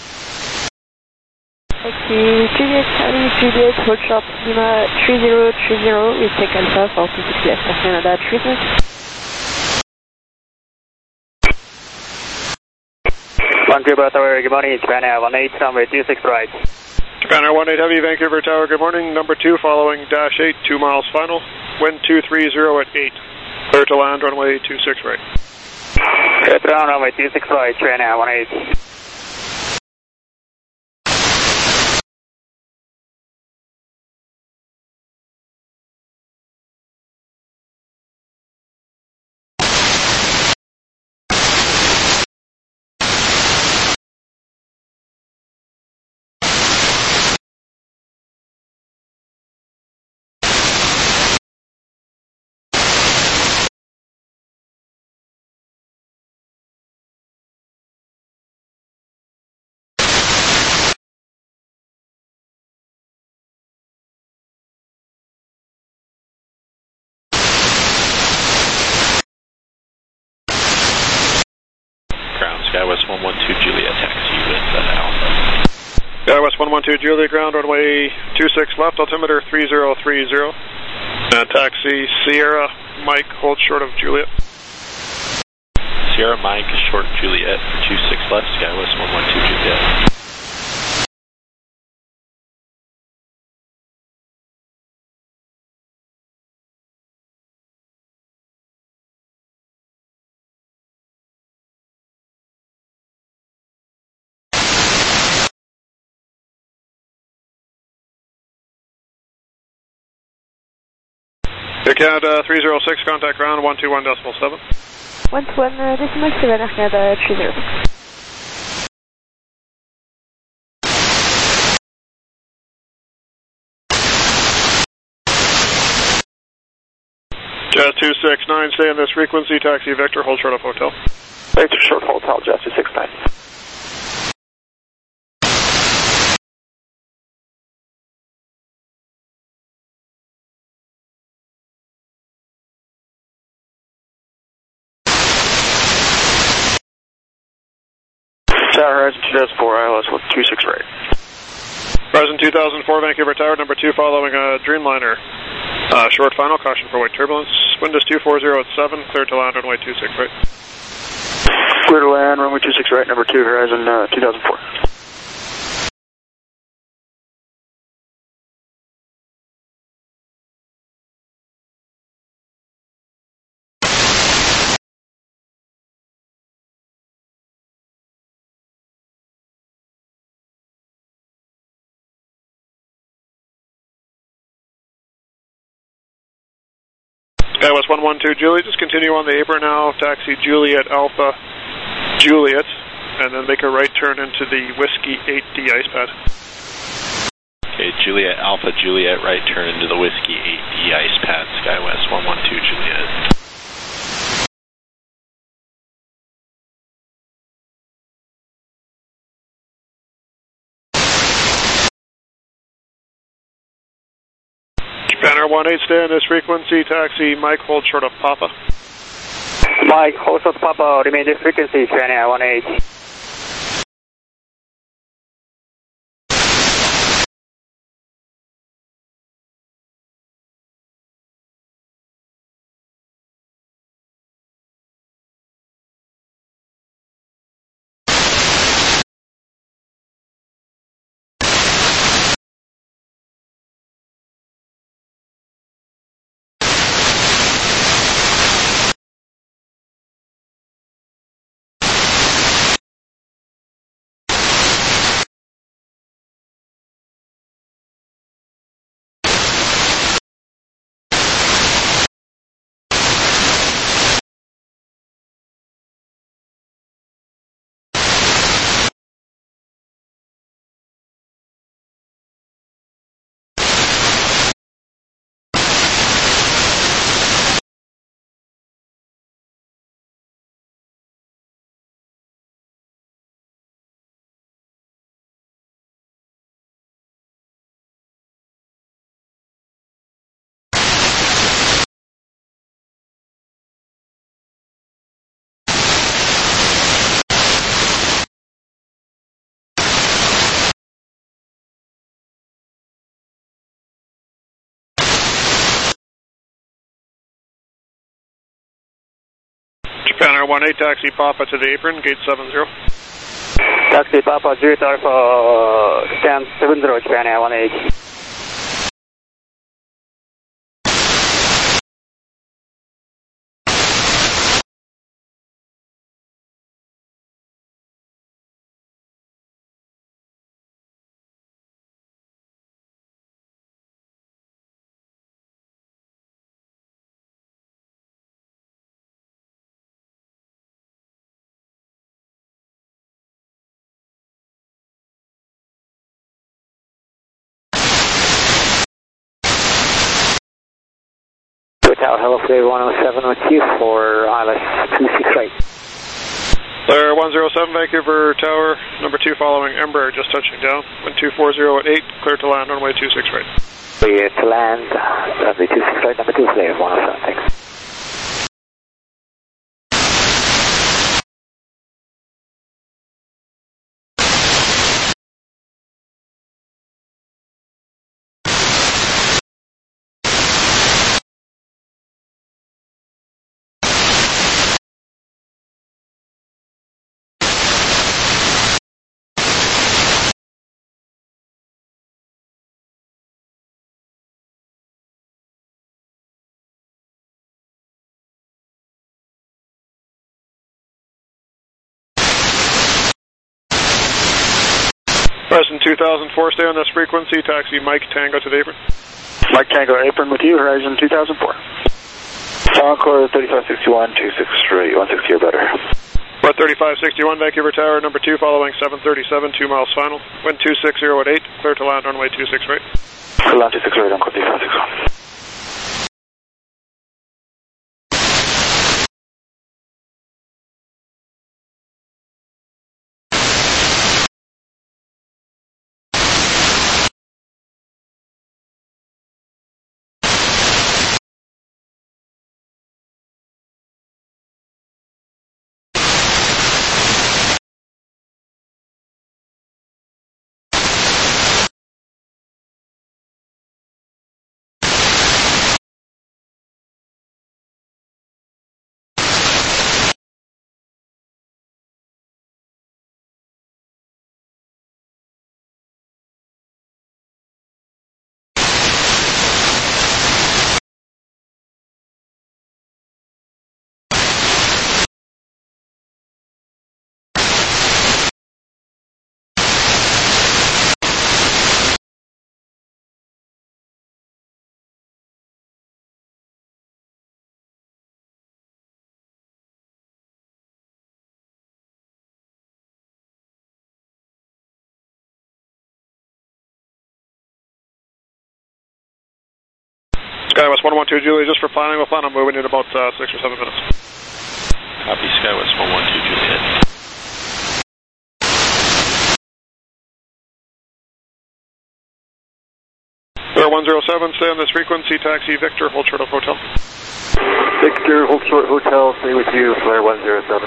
Taxi Juliet Charlie, Juliet hold short Lima three zero three zero, we take Alpha for two six left Air Canada three zero. Vancouver Tower, good morning, Japan Air one eight, runway two six right. Japan Air one eight Heavy, Vancouver Tower, good morning, number two following dash eight, two miles final, wind two three zero at eight, clear to land, runway two six right. Clear to land, runway two six right, Japan Air one eight. Skywest one one two Juliet, taxi with uh, Alpha. Skywest one one two Juliet ground, runway two six left, altimeter three zero three zero, and taxi Sierra Mike, hold short of Juliet. Sierra Mike, short Juliet, two six left, Skywest one one two Juliet. Air Canada three zero six, contact ground one two one decimal seven. one two one decimal seven, Air Canada three zero six. Jazz two six nine, stay in this frequency, taxi Victor, hold short of hotel. Victor short hotel, Jazz two six nine. Tower Horizon two thousand four, I L S with two six right. Horizon two thousand four, Vancouver Tower, number two following a Dreamliner. Uh, short final, caution for white turbulence. Wind is two four zero at seven, clear to land, runway two six right. Clear to land, runway two six right, number two, Horizon uh, two thousand four. Skywest one one two Juliet, just continue on the apron now, taxi Juliet Alpha Juliet, and then make a right turn into the Whiskey eight D ice pad. Okay, Juliet Alpha Juliet, right turn into the Whiskey eight D ice pad, Skywest one one two Juliet. Japan Air one eight, stay on this frequency, taxi Mike, hold short of Papa. Mike, hold short of Papa, remain this frequency, Japan Air one eight. Japan Air one eight, taxi Papa to the apron, gate seven zero. Taxi Papa, Juliet Alpha, stand seven zero, Japan Air one eight. Tower, hello, Flight one oh seven with you for I L S two six eight. Flare one zero seven, Vancouver Tower, number two following Embraer, just touching down. Wind two four zero at eight, clear to land, runway two six right. Clear to land, runway two six right, number two, Flare one oh seven, thanks. Present two thousand four, stay on this frequency, taxi Mike Tango to the apron. Mike Tango, apron with you, Horizon two thousand four. Encore thirty-five sixty-one, two six three, one sixty or better. About thirty-five sixty-one, Vancouver Tower, number two following seven thirty-seven, two miles final. Wind two six zero at eight, clear to land, runway two six right. Clear land two six right, Encore thirty-five sixty-one. SkyWest one one two Juliet, just for planning, we'll plan on moving in about uh, six or seven minutes. Copy, SkyWest one one two Juliet. Flare one zero seven, stay on this frequency, taxi Victor, hold short of hotel. Victor, hold short hotel, stay with you, Flare one zero seven.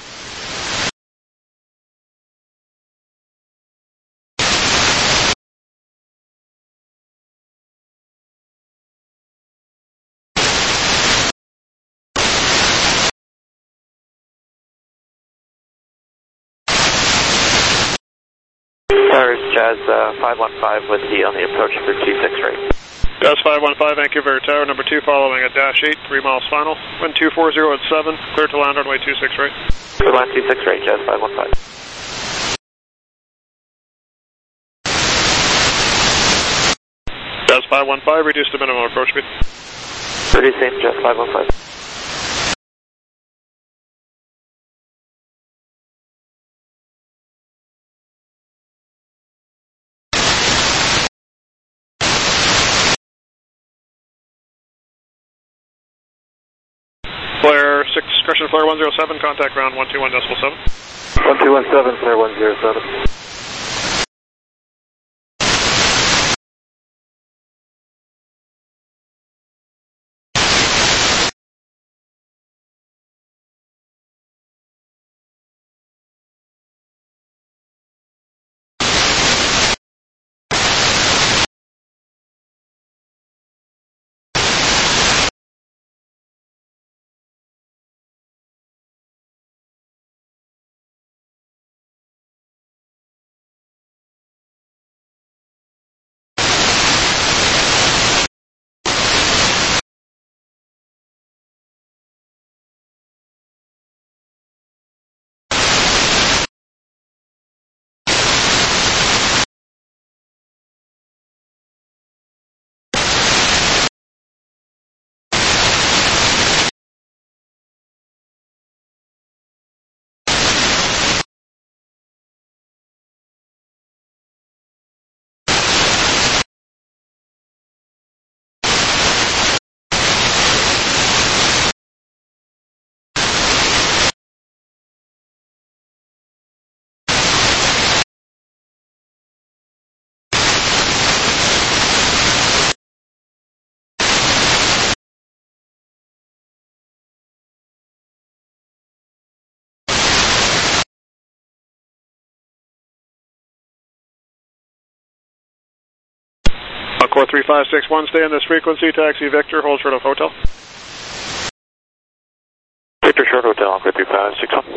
Towers, Jazz uh, five one five with the on the approach for two six right. Jazz five one five, Vancouver Tower, number two following at dash eight, three miles final. Wind two four zero at seven, clear to land runway two six right. Clear land two six right, Jazz five one five. Jazz five one five, reduce to minimum approach speed. Reducing, Jazz five one five. Flare six, correction, Flare one zero seven, contact ground one two one decimal seven. one two one seven, Flare one zero seven. Core three five six one, stay on this frequency, taxi Victor, hold short of hotel. Victor short hotel, Core three five six one.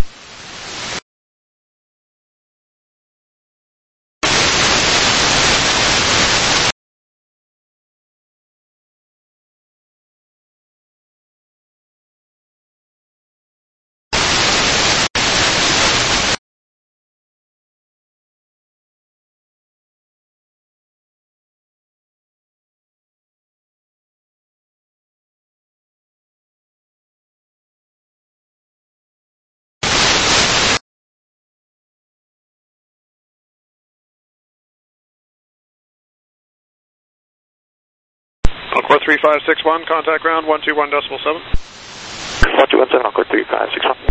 Core three five six one, contact ground one two one decimal seven. one two one seven, Core three five six one.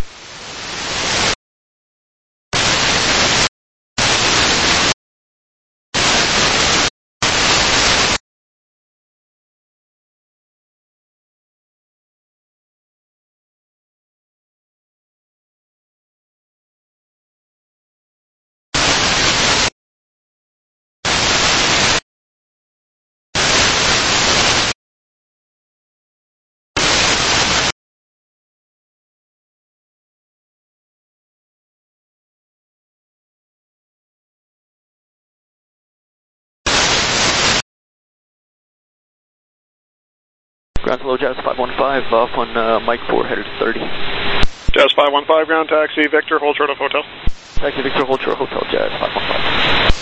Ground hello, Jazz five one five, off on uh, Mike four, headed to thirty. Jazz five one five, ground taxi Victor, hold short of hotel. Taxi Victor, hold short hotel, Jazz five one five.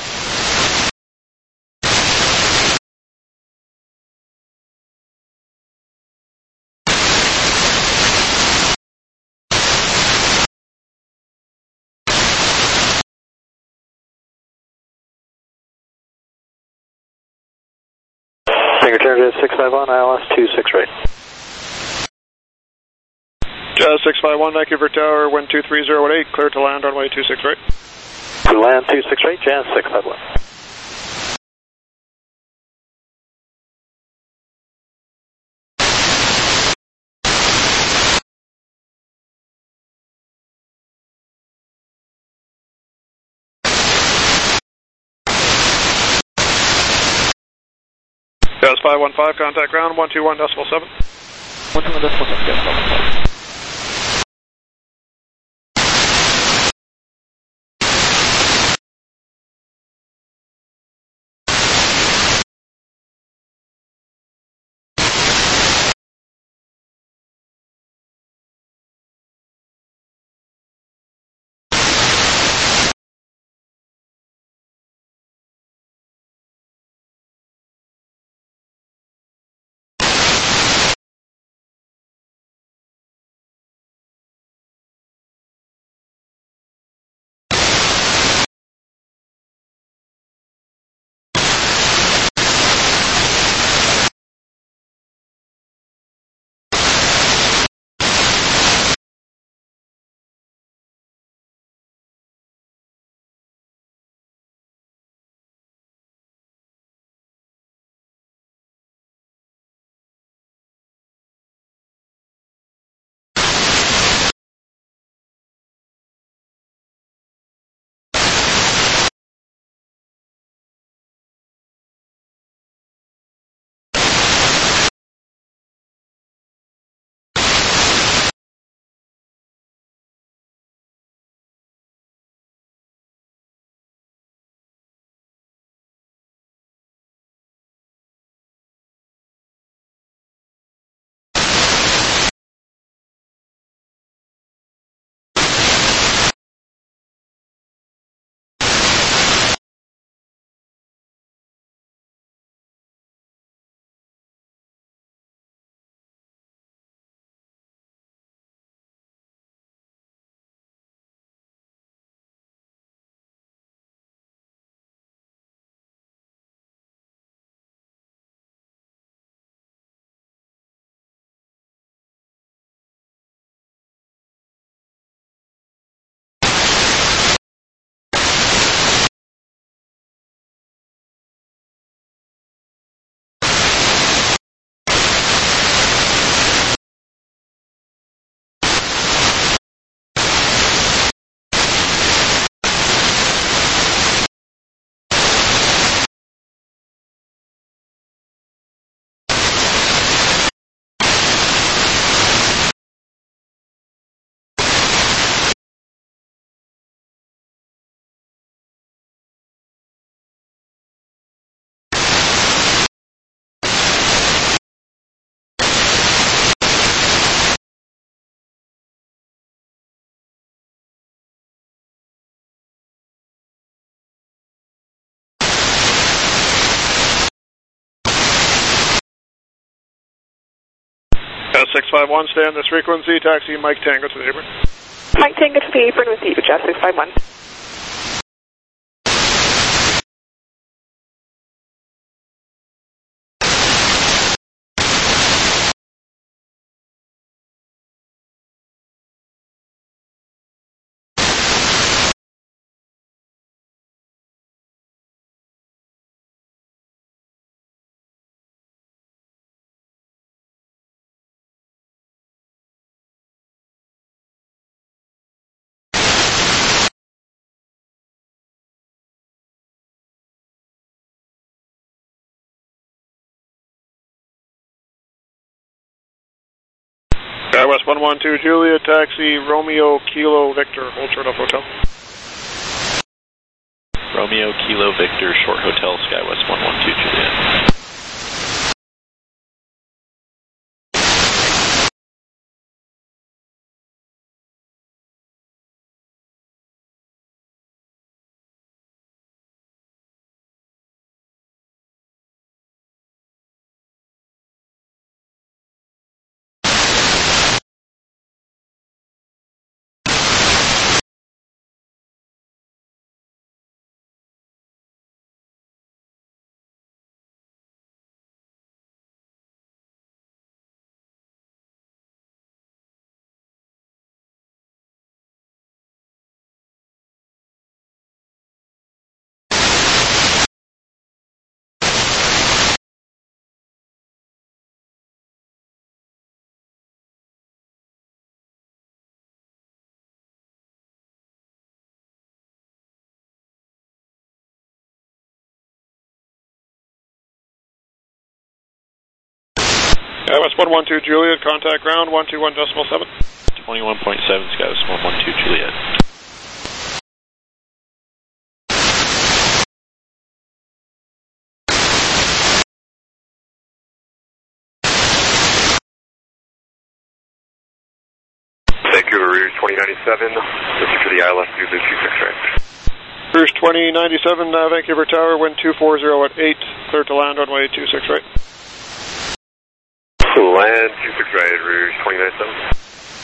Tango Tango six five one, I L S two six right. Jazz six five one, Vancouver Tower, wind two three zero eight, clear to land runway two six right. To land two six right, Jazz six five one. Jazz five one five, contact ground, one two one decimal seven. one two one decimal seven, Jazz five one five. Jazz six five one, stay on this frequency, taxi Mike Tango to the apron. Mike Tango to the apron with you, Jazz six five one. Skywest one one two Julia, taxi Romeo Kilo Victor, hold short of hotel. Romeo Kilo Victor, short hotel, Skywest one one two Julia. SkyWest one one two Juliet, contact ground one two one decimal seven. twenty-one point seven, SkyWest one one two Juliet. Vancouver Rouge twenty ninety-seven, this is for the I L S two two six right. Rouge twenty ninety-seven, uh, Vancouver Tower, wind two forty at eight, clear to land runway two six right. Land two six right, Rouge twenty ninety-seven.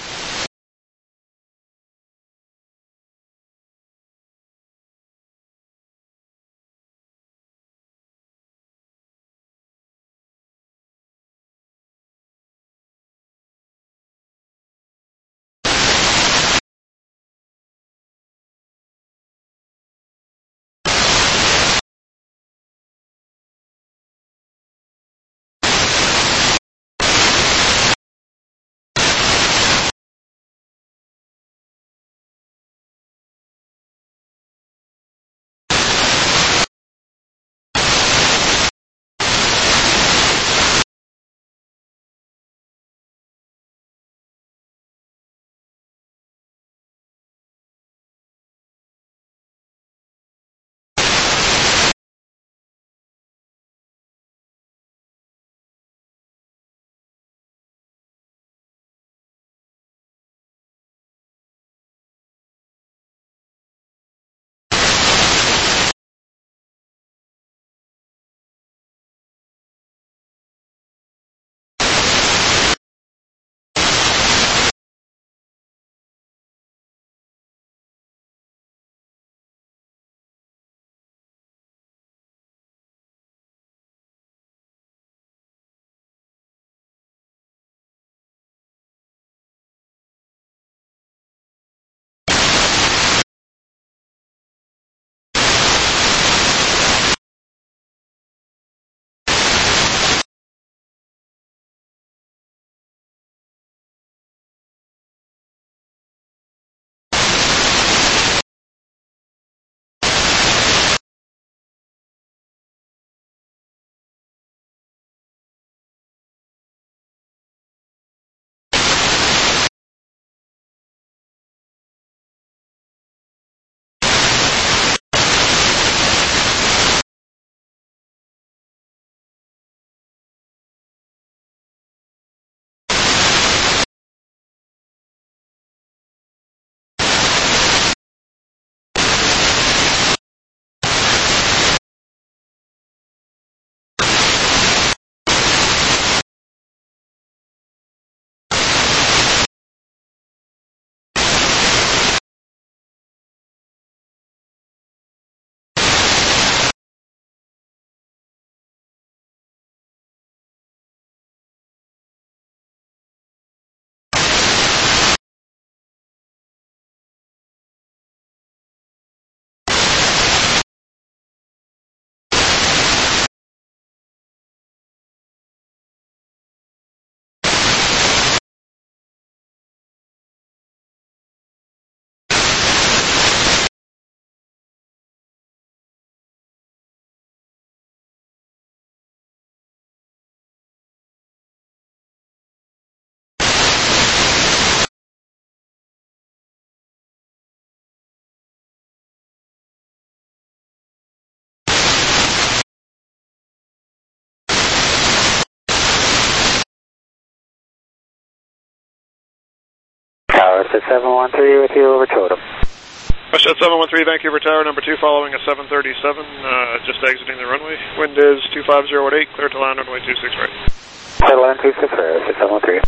Westjet seven one three with you over totem. Westjet seven one three, Vancouver Tower, number two, following a seven thirty-seven, uh, just exiting the runway. Wind is two five zero at eight, clear to land runway two six right. Clear to land two six right, Westjet seven one three.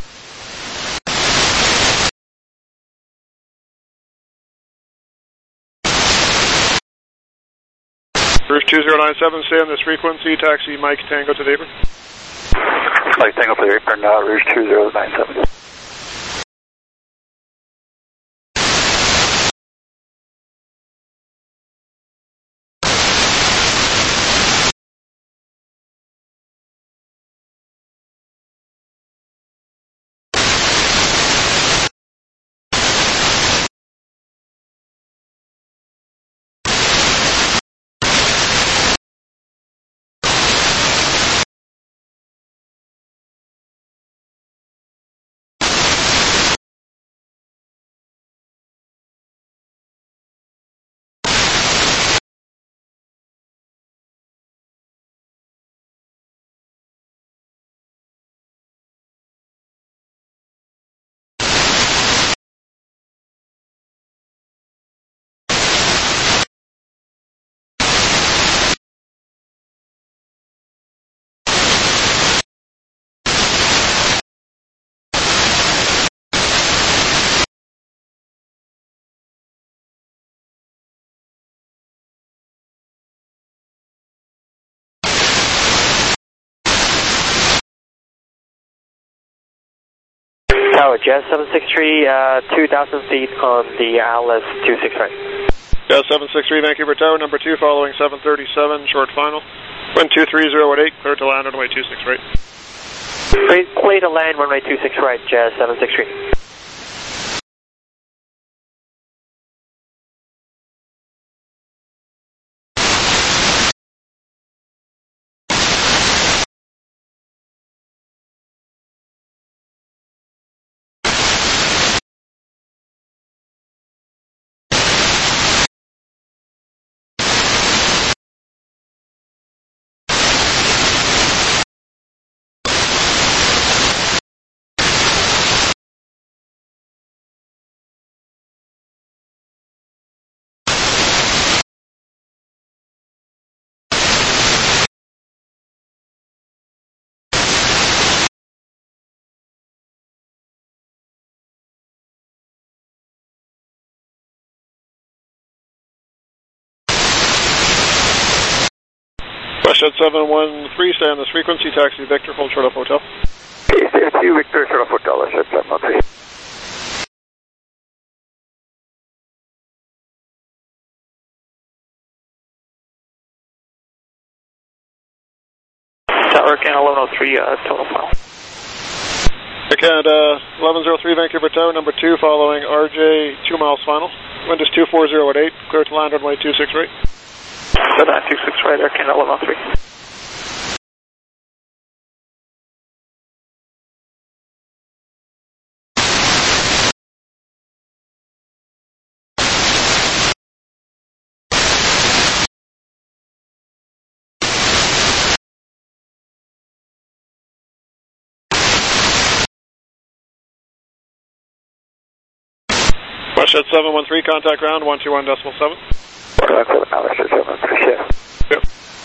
Rouge two zero nine seven, stay on this frequency, taxi Mike Tango to the apron. Mike Tango to the apron, uh, Rouge two zero nine seven. Tower, Jazz seven six three, uh, two thousand feet on the I L S two six right. Jazz seven six three, Vancouver Tower, number two, following seven thirty-seven, short final. Wind two three zero at eight, clear to land runway two six right. Clear to land runway two six right, Jazz seven six three. Westjet seven one three, stay on this frequency, taxi Victor, hold short of hotel. It's you, Victor, short of hotel, Westjet seven one three. Tower, Canada eleven oh three, uh, total file. Canada eleven oh three, Vancouver Tower, number two, following R J, two miles final. Wind is two four zero at eight, clear to land runway two six right. seven nine two six right, Air Canada eleven oh three. Westjet seven one three, contact ground one two one decimal seven. one two one seven, Westjet seven one three, yeah. Yep.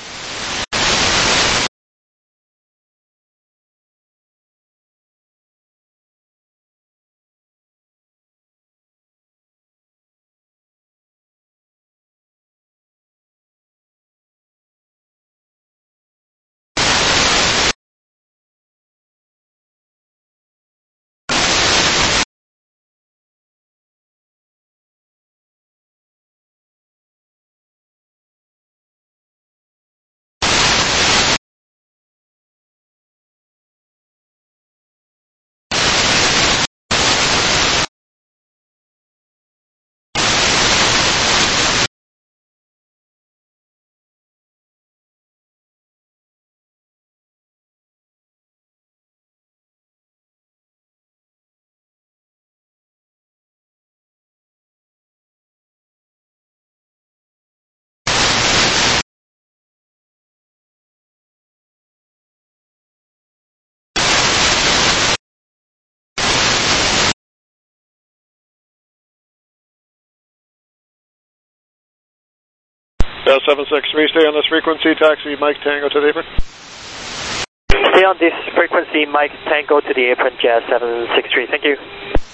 Jazz seven six three, stay on this frequency, taxi Mike Tango to the apron. Stay on this frequency, Mike Tango to the apron, Jazz seven six three, thank you.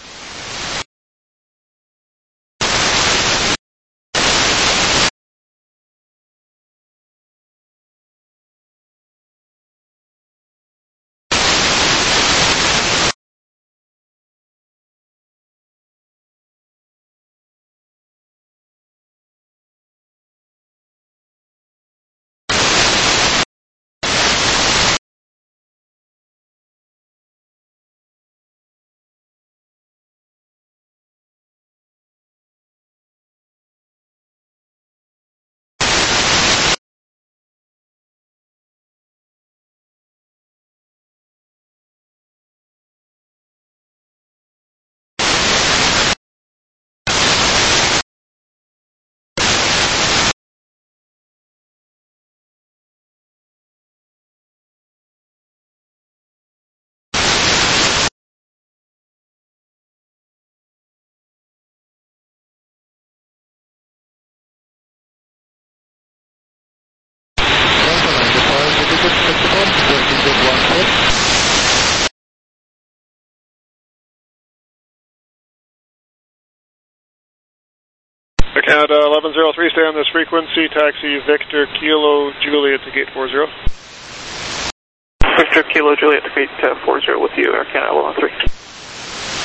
Canada eleven oh three, stay on this frequency, taxi Victor Kilo Juliet to gate four zero. Victor Kilo Juliet to gate uh, four zero with you, Air Canada eleven oh three.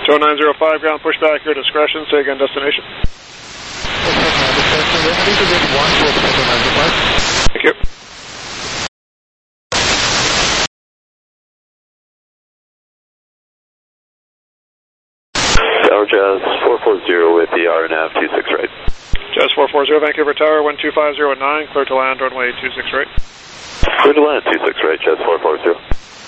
Joe nine zero five, ground pushback, your discretion. Say again, destination. Thank you. Tower Jazz four four zero with the R N A V two six right. Jazz four four zero, Vancouver Tower, one two five zero nine, clear to land, runway two six right. Clear to land two six right, Jazz four four zero.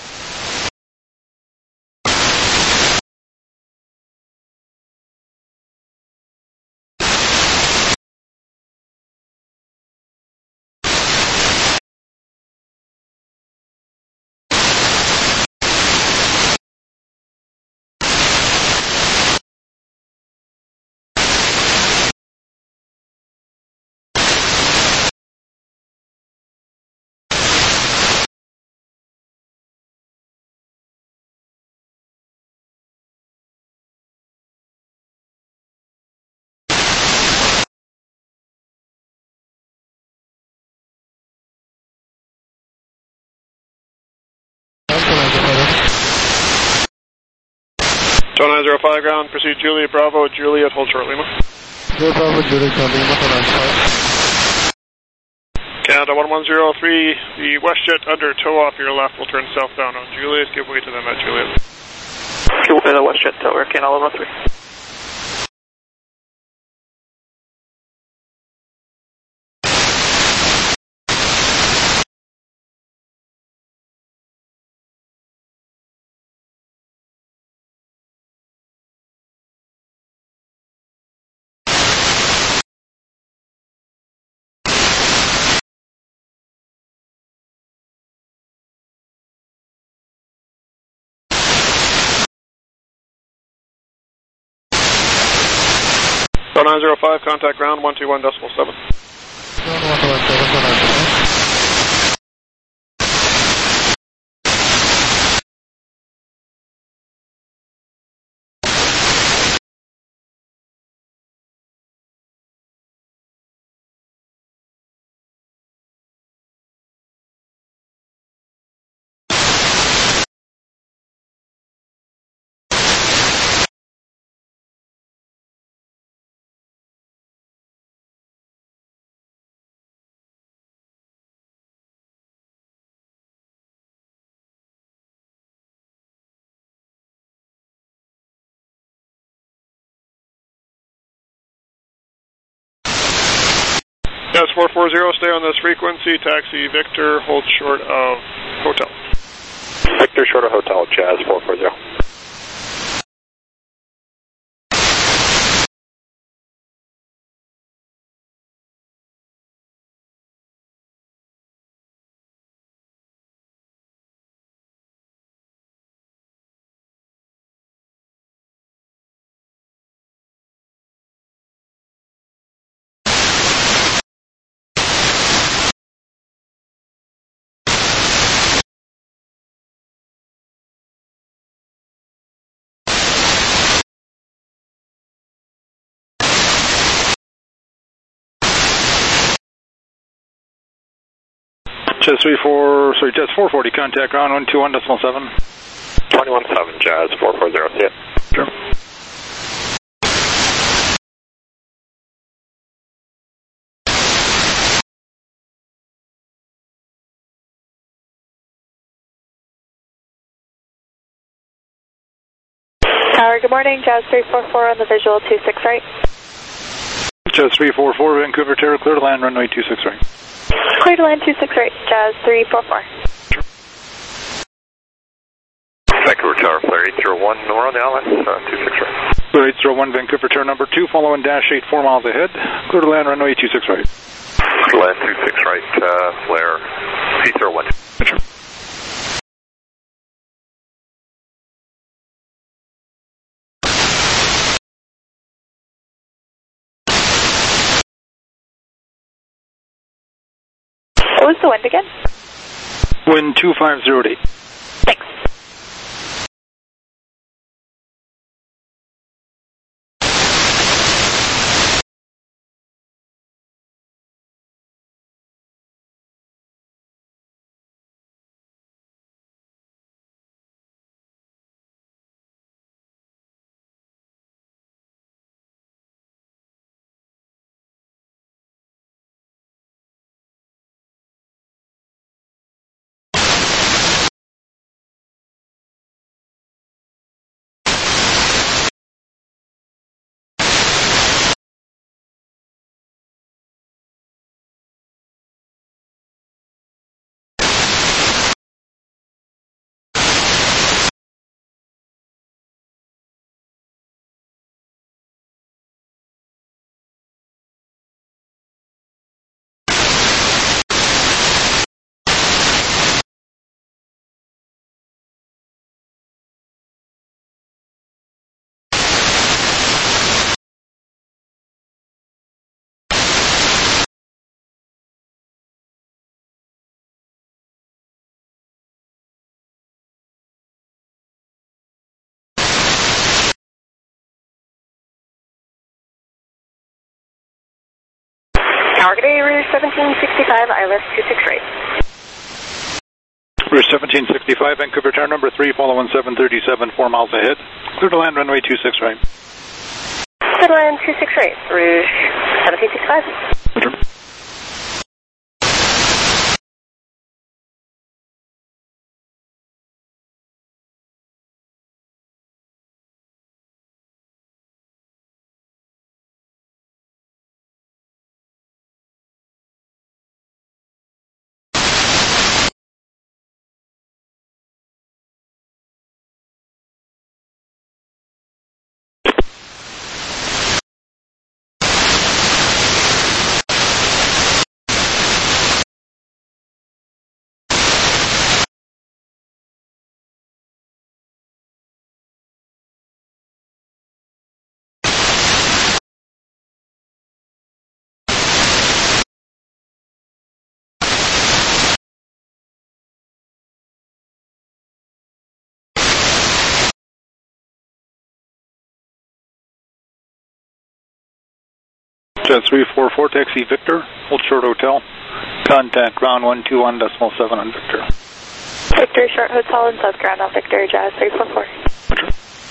Joe nine zero five, ground, proceed Juliet Bravo, Juliet, hold short Lima. Juliet Bravo, Juliet, Lima, hold on five. Canada one one zero three, the WestJet under tow off your left will turn southbound on Juliet. Give way to them at Juliet. Give way to the WestJet tower, Canada one one three. Joe nine zero five, contact ground one two one decimal seven. Ground one two one seven, one nine zero five. Jazz four four zero, stay on this frequency, taxi Victor, hold short of hotel. Victor, short of hotel, Jazz four four zero. Jazz three four, sorry, Jazz four forty, contact ground one two one decimal seven. twenty-one seven, Jazz four four zero, see it. Sure. Tower, good morning, Jazz three four four on the visual two six right. Jazz three four four, Vancouver Terra, clear to land, runway two six right. Clear to land two six right, Jazz three four four. Sure. Vancouver Tower, flare eight zero one, we're on the island, uh, two six right. Clear eight zero one, Vancouver Terra number two, following dash eight four miles ahead. Clear to land, runway two six right. Land two six right, uh, flare eight zero one. Sure. What was the wind again? Wind two five zero eight. Thanks. Market A, Rouge seventeen sixty-five, I L S two six right. Rouge seventeen sixty-five, Vancouver Tower number three, following seven thirty-seven, four miles ahead. Clear to land runway two six right. Clear to land two six right, Rouge seventeen sixty-five. Roger. Jet three four four, taxi Victor, hold short hotel. Contact ground one two one decimal seven on Victor. Victor, short hotel and south ground on Victor, Jazz three four four. Roger.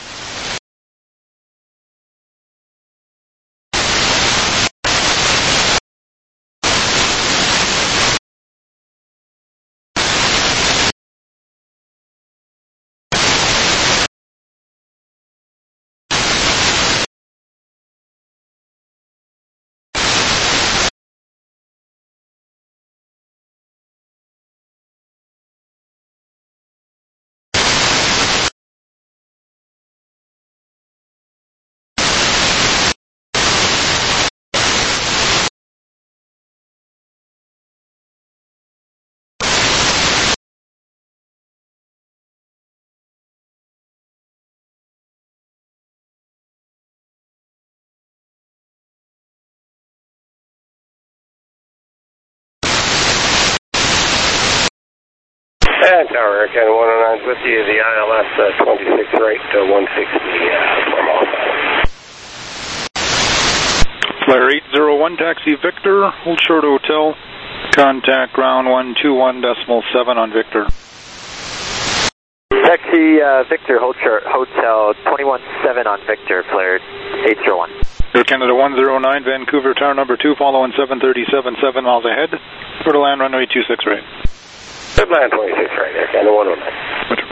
And Tower, Air Canada one oh nine with you, the I L S uh, twenty-six right to one sixty, uh, four miles. Flyer eight zero one, taxi Victor, hold short hotel. Contact ground one two one decimal seven on Victor. Taxi uh, Victor, hold short hotel twenty-one seven on Victor, Flyer eight zero one. Air Canada one zero nine, Vancouver Tower number two, following seven thirty-seven, seven miles ahead. Clear to land runway two six right. Good land twenty-six right, Air Canada one oh nine. Roger.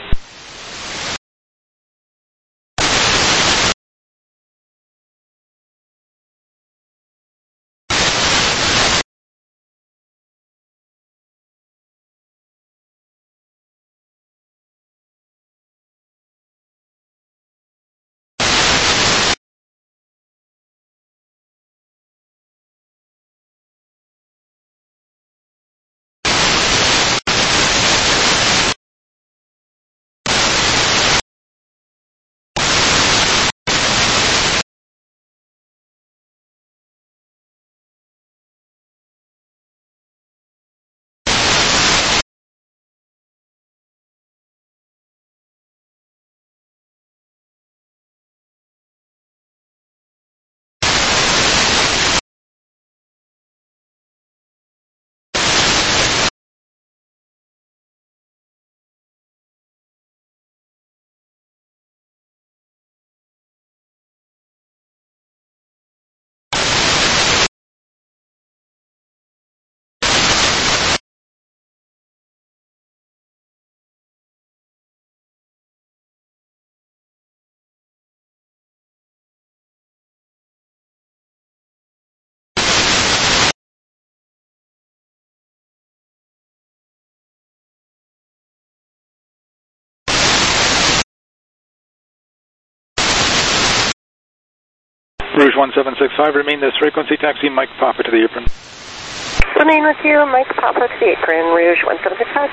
Rouge one seven six five, remain this frequency, taxi Mike Papa to the apron. Remain with you, Mike Papa to the apron, Rouge one seven six five.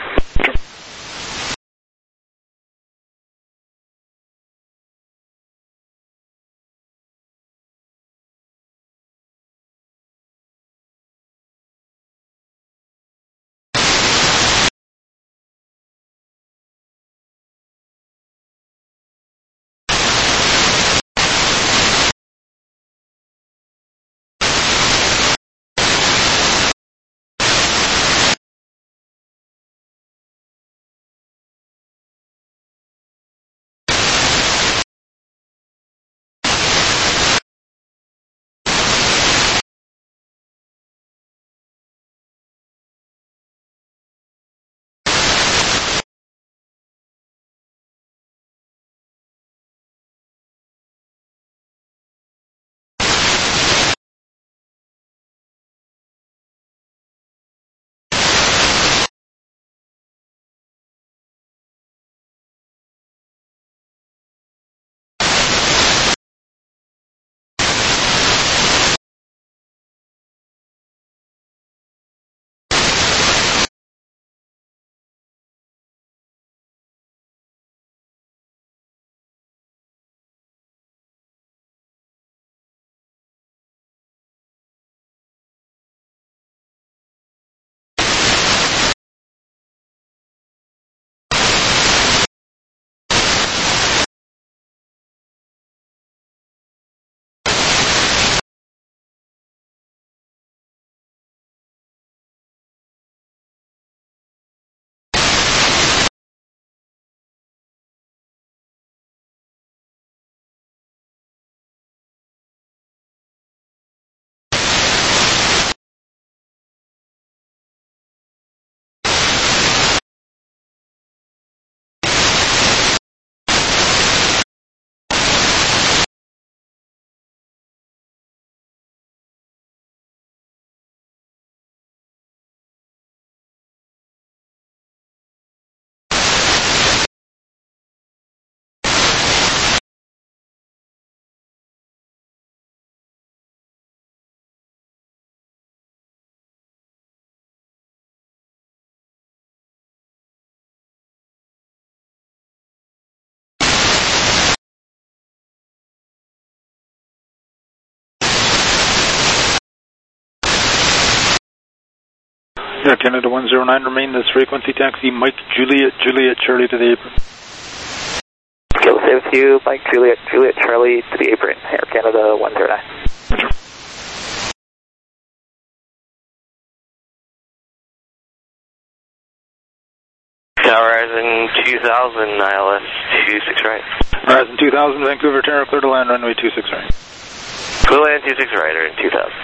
Air Canada one zero nine, remain this frequency, taxi Mike Juliet, Juliet, Charlie to the apron. Okay, we'll stay with you, Mike Juliet, Juliet, Charlie to the apron, Air Canada one zero nine. Roger. Horizon two thousand, I L S two six right. Horizon two thousand, Vancouver Tower, clear to land, runway two six right. Clear to land two six right, or in two thousand.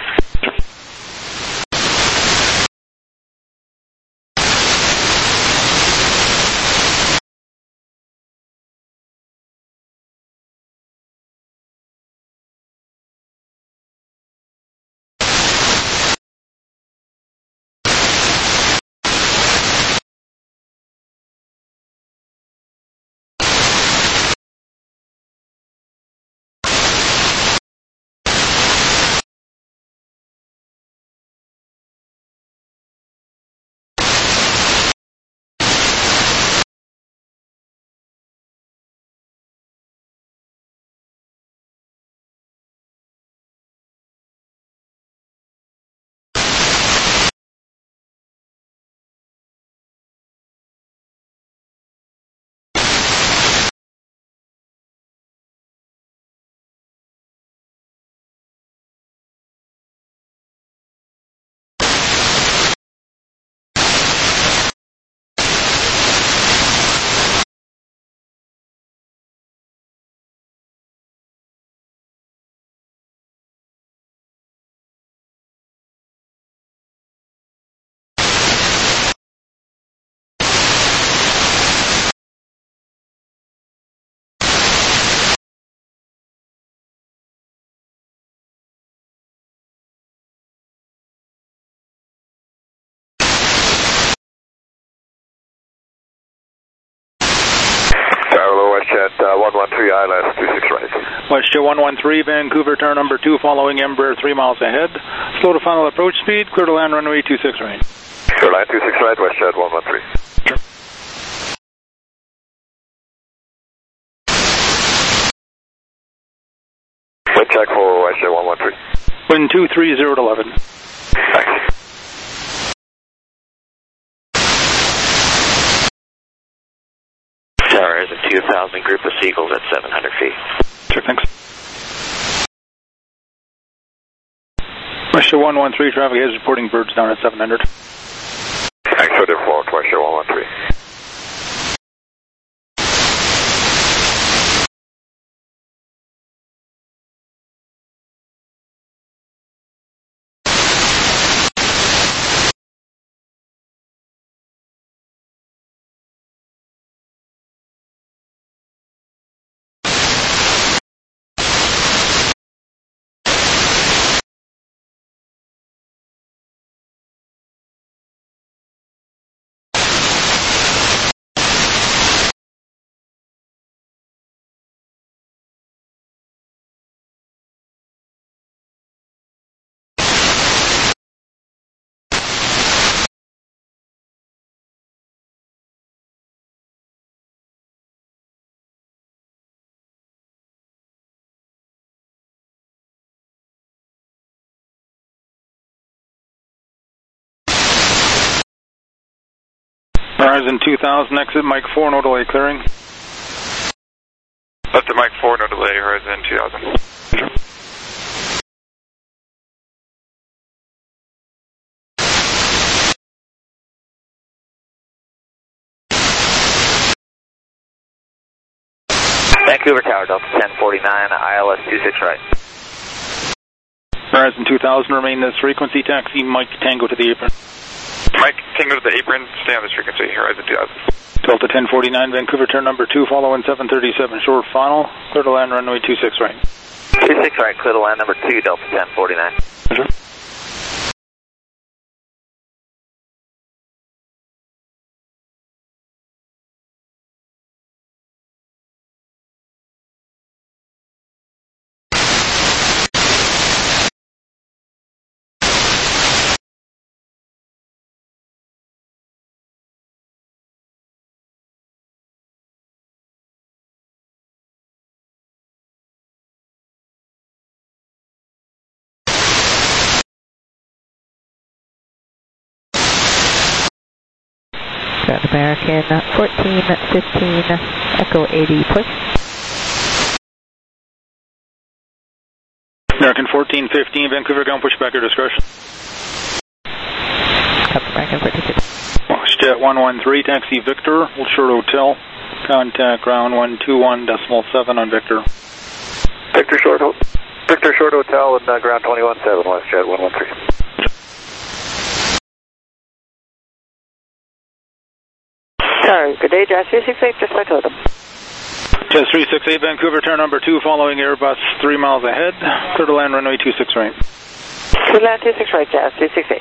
Westjet uh, one one three, I L S two six right. Westjet one one three, Vancouver, turn number two, following Embraer three miles ahead. Slow to final approach speed, clear to land runway two six right. Clear line two six right, Westjet one one three. Sure. Wind check for Westjet one one three. Wind two three zero to eleven. Thanks. Tower is a two thousand, group of Seagulls at seven hundred feet. Sure, thanks. Westjet one one three, traffic is reporting birds down at seven hundred. Thanks for the floor, Westjet one one three. Horizon two thousand, exit Mike four, no delay clearing. Left to Mike four, no delay, Horizon two thousand. Vancouver Tower, Delta ten forty-nine, I L S two six right. Horizon two thousand, remain this frequency, taxi Mike Tango to the apron. Mike, Tango to the apron, stay on this frequency, Horizon two thousand. Delta ten forty-nine, Vancouver, turn number two, following seven thirty-seven, short final, clear to land runway two six right. two six right, clear to land number two, Delta ten forty-nine. Sure. Ground American fourteen fifteen, Echo eighty, push. American fourteen fifteen, Vancouver ground, push back your discretion. Up American fourteen fifteen. Jet one one three, taxi Victor, Old Short Hotel. Contact ground one two one decimal seven on Victor. Victor Short, Ho Victor Short Hotel and uh, ground twenty-one seven, WestJet one one three. Sorry, good day, Jazz three six eight, just my totem. Jazz three six eight, Vancouver, turn number two, following Airbus three miles ahead. Clear to land runway two six right. Clear to land two six right, Jazz three six eight.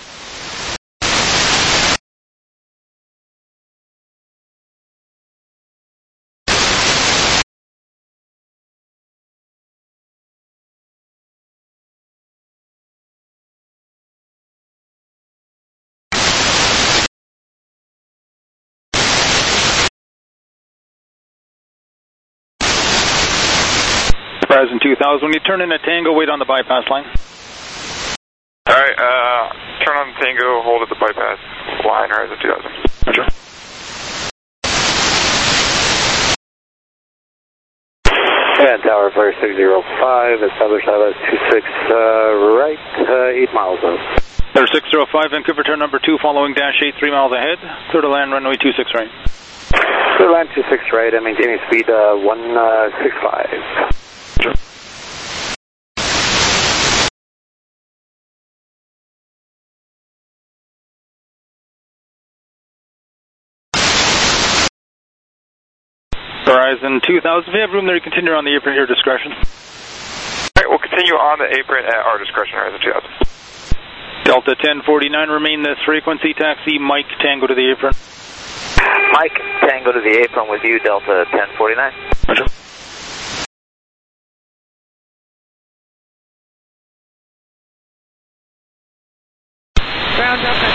Horizon two thousand, when you turn in a Tango, wait on the bypass line. Alright, uh, turn on Tango, hold at the bypass line, Horizon two thousand. Roger. And Tower Flare six zero five, establish I L S two six uh, right, uh, eight miles out. Flare six zero five, Vancouver, turn number two, following dash eight, three miles ahead. Clear to land runway two six right. Clear to land two six right, and maintaining speed uh, one six five. Sure. Horizon two thousand, if you have room there, you continue on the apron at your discretion. Alright, we'll continue on the apron at our discretion, Horizon two thousand. Delta ten forty-nine, remain this frequency, taxi Mike Tango to the apron. Mike Tango to the apron with you, Delta ten forty-nine. Roger. Ground Delta.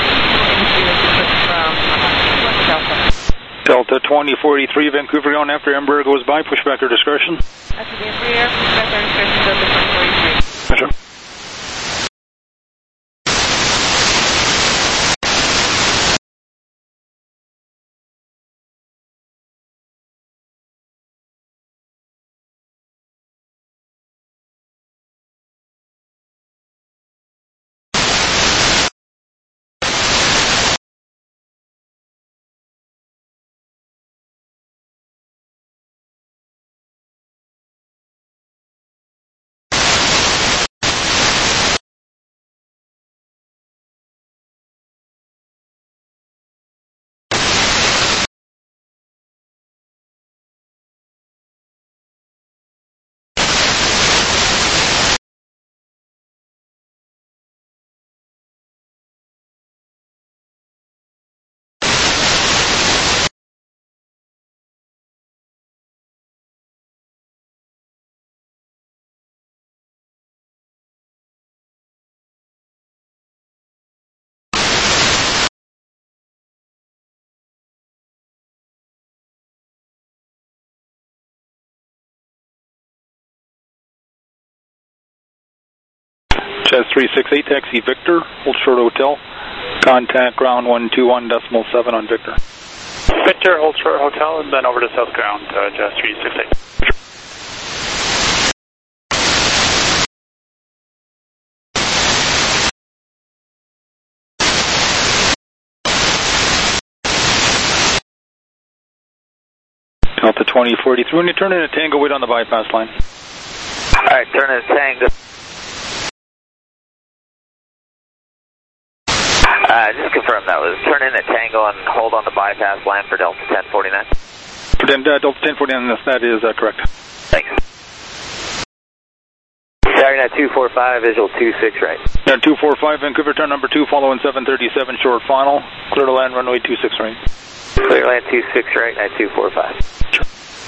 Delta twenty forty-three, Vancouver ground, after Embraer goes by, push back your discretion. After the Embraer, push back our discretion, Delta twenty forty-three. Roger. Jazz three six eight, taxi Victor, Old Short Hotel. Contact ground one two one decimal seven on Victor. Victor, Old Short Hotel, and then over to South Ground, uh, Jazz three six eight. Delta twenty forty-three, when you turn in a Tango, wait on the bypass line. Alright, turn in a Tango. Uh, just confirm that was turn in a Tango and hold on the bypass line for Delta ten forty-nine. Then, uh, Delta ten forty-nine, that is uh, correct. Thanks. Saturday two four five, visual two six right. Yeah, two four five, Vancouver, turn number two, following seven thirty-seven, short final. Clear to land runway two six right. Clear land two six right, nine two four five. Sure.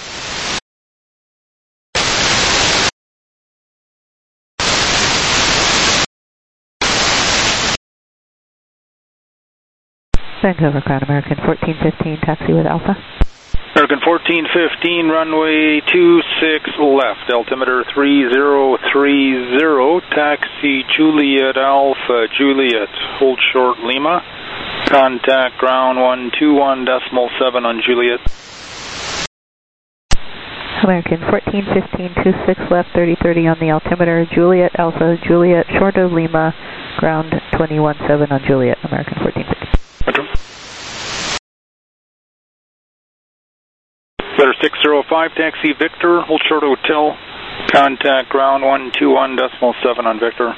Vancouver Crown American fourteen fifteen, taxi with Alpha. American fourteen fifteen, runway two six left, altimeter three zero three zero, taxi Juliet Alpha, Juliet, hold short Lima. Contact ground one two one decimal seven on Juliet. American fourteen fifteen two six left, thirty thirty on the altimeter. Juliet Alpha, Juliet short of Lima, ground twenty-one seven on Juliet, American fourteen fifteen. Roger. Letter six zero five, taxi Victor, hold short hotel. Contact ground one two one decimal seven on Victor.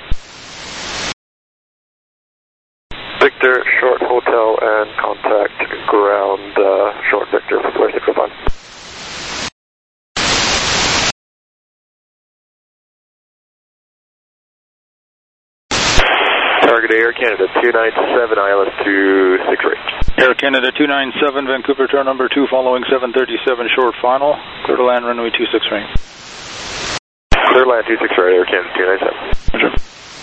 Victor, short hotel and contact ground uh, short Victor for Flare six oh five. Target Air Canada two nine seven, I L S two six eight. Air Canada two nine seven, Vancouver turn number two following seven thirty-seven short final. Clear to land runway two six right. Clear land two six right, Air Canada two nine seven. Roger.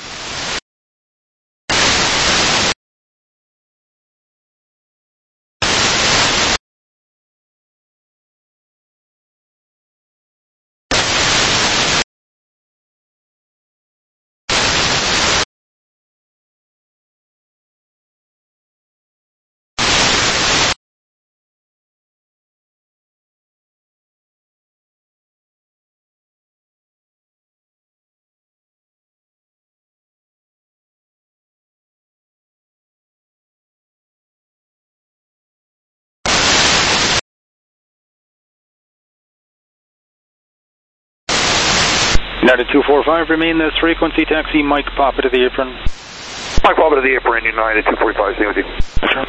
United two four five, remain this frequency, taxi Mike Papa to the apron. Mike Papa to the apron, United two forty-five, stay with you. Sure.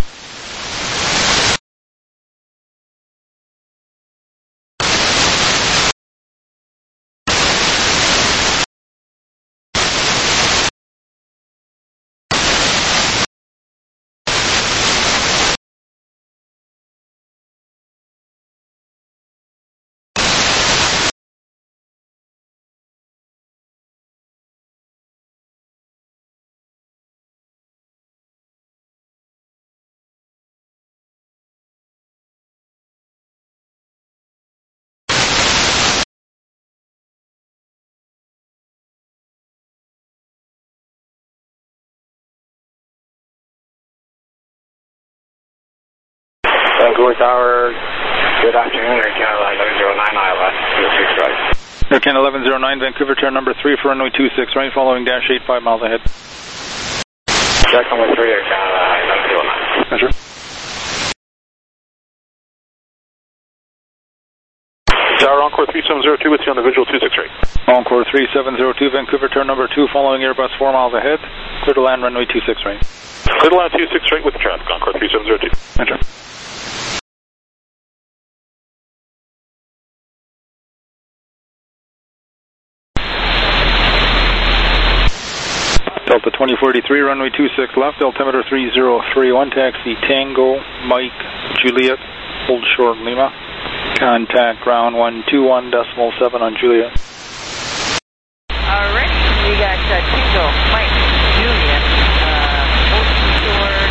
Vancouver Tower, good afternoon, Air Canada eleven oh nine, I L S two six right. Air Canada eleven oh nine, Vancouver turn number three for runway two six right, following dash eight five miles ahead. Check number three, Air Canada eleven oh nine. Roger. Tower Encore three seven zero two with you on the visual two six right. Encore three seven zero two, Vancouver turn number two, following Airbus four miles ahead. Clear to land runway two six right. Clear to land two six right with the traffic, Encore three seven zero two. Roger. Delta twenty forty-three, runway two six left, altimeter three zero three one, taxi Tango, Mike, Juliet, hold short Lima. Contact ground one two one decimal seven on Juliet. Alright, we got uh, Tango, Mike, Juliet, uh, hold short.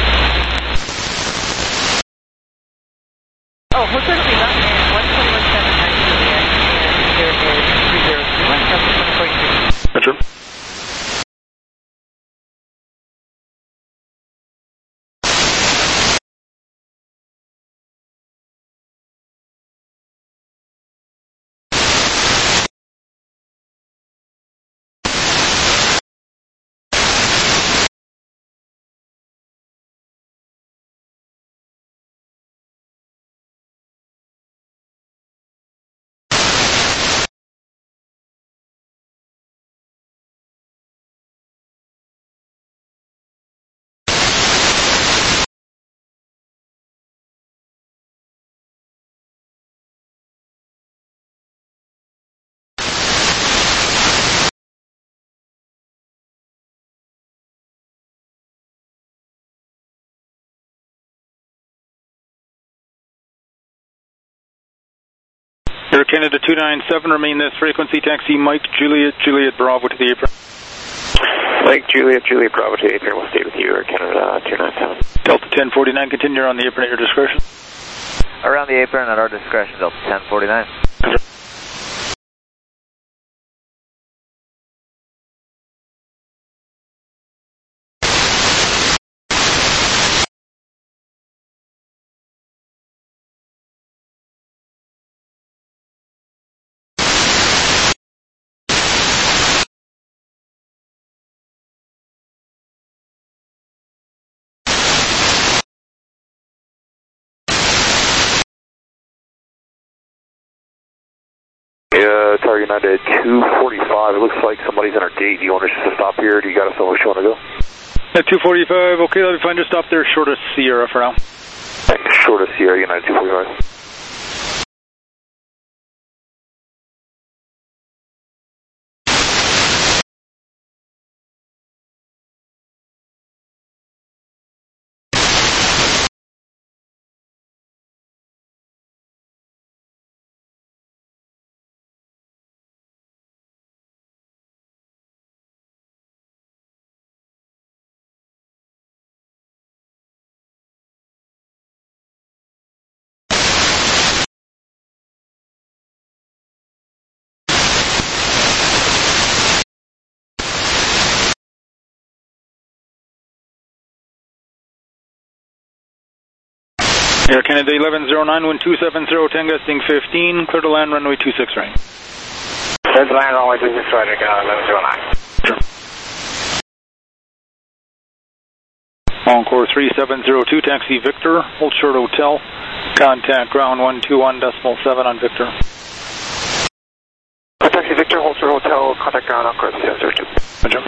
Oh, hold short Lima, and one twenty-one seven nine Juliet, and there is three zero two one, Delta twenty forty-three. Roger. Air Canada two nine seven, remain this frequency, taxi Mike, Juliet, Juliet Bravo to the apron. Mike, Juliet, Juliet Bravo to the apron, we'll stay with you, Air Canada two nine seven. Delta ten forty-nine, continue on the apron at your discretion. Around the apron at our discretion, Delta ten forty-nine. United two forty-five. It looks like somebody's in our gate. Do you want us to stop here? Do you got us somewhere you want to go? At two forty-five, okay, let me find a stop there, short of Sierra for now. Short of Sierra, United two forty-five. Air Canada eleven zero nine, wind two seven zero, ten gusting fifteen, clear to land runway two six right. Clear to land runway two six right, Air Canada eleven zero nine. Sure. Encore three seven zero two, taxi Victor, hold short hotel, contact ground one two one decimal seven on Victor. Taxi Victor, hold short hotel, contact ground Encore three seven zero two. Roger.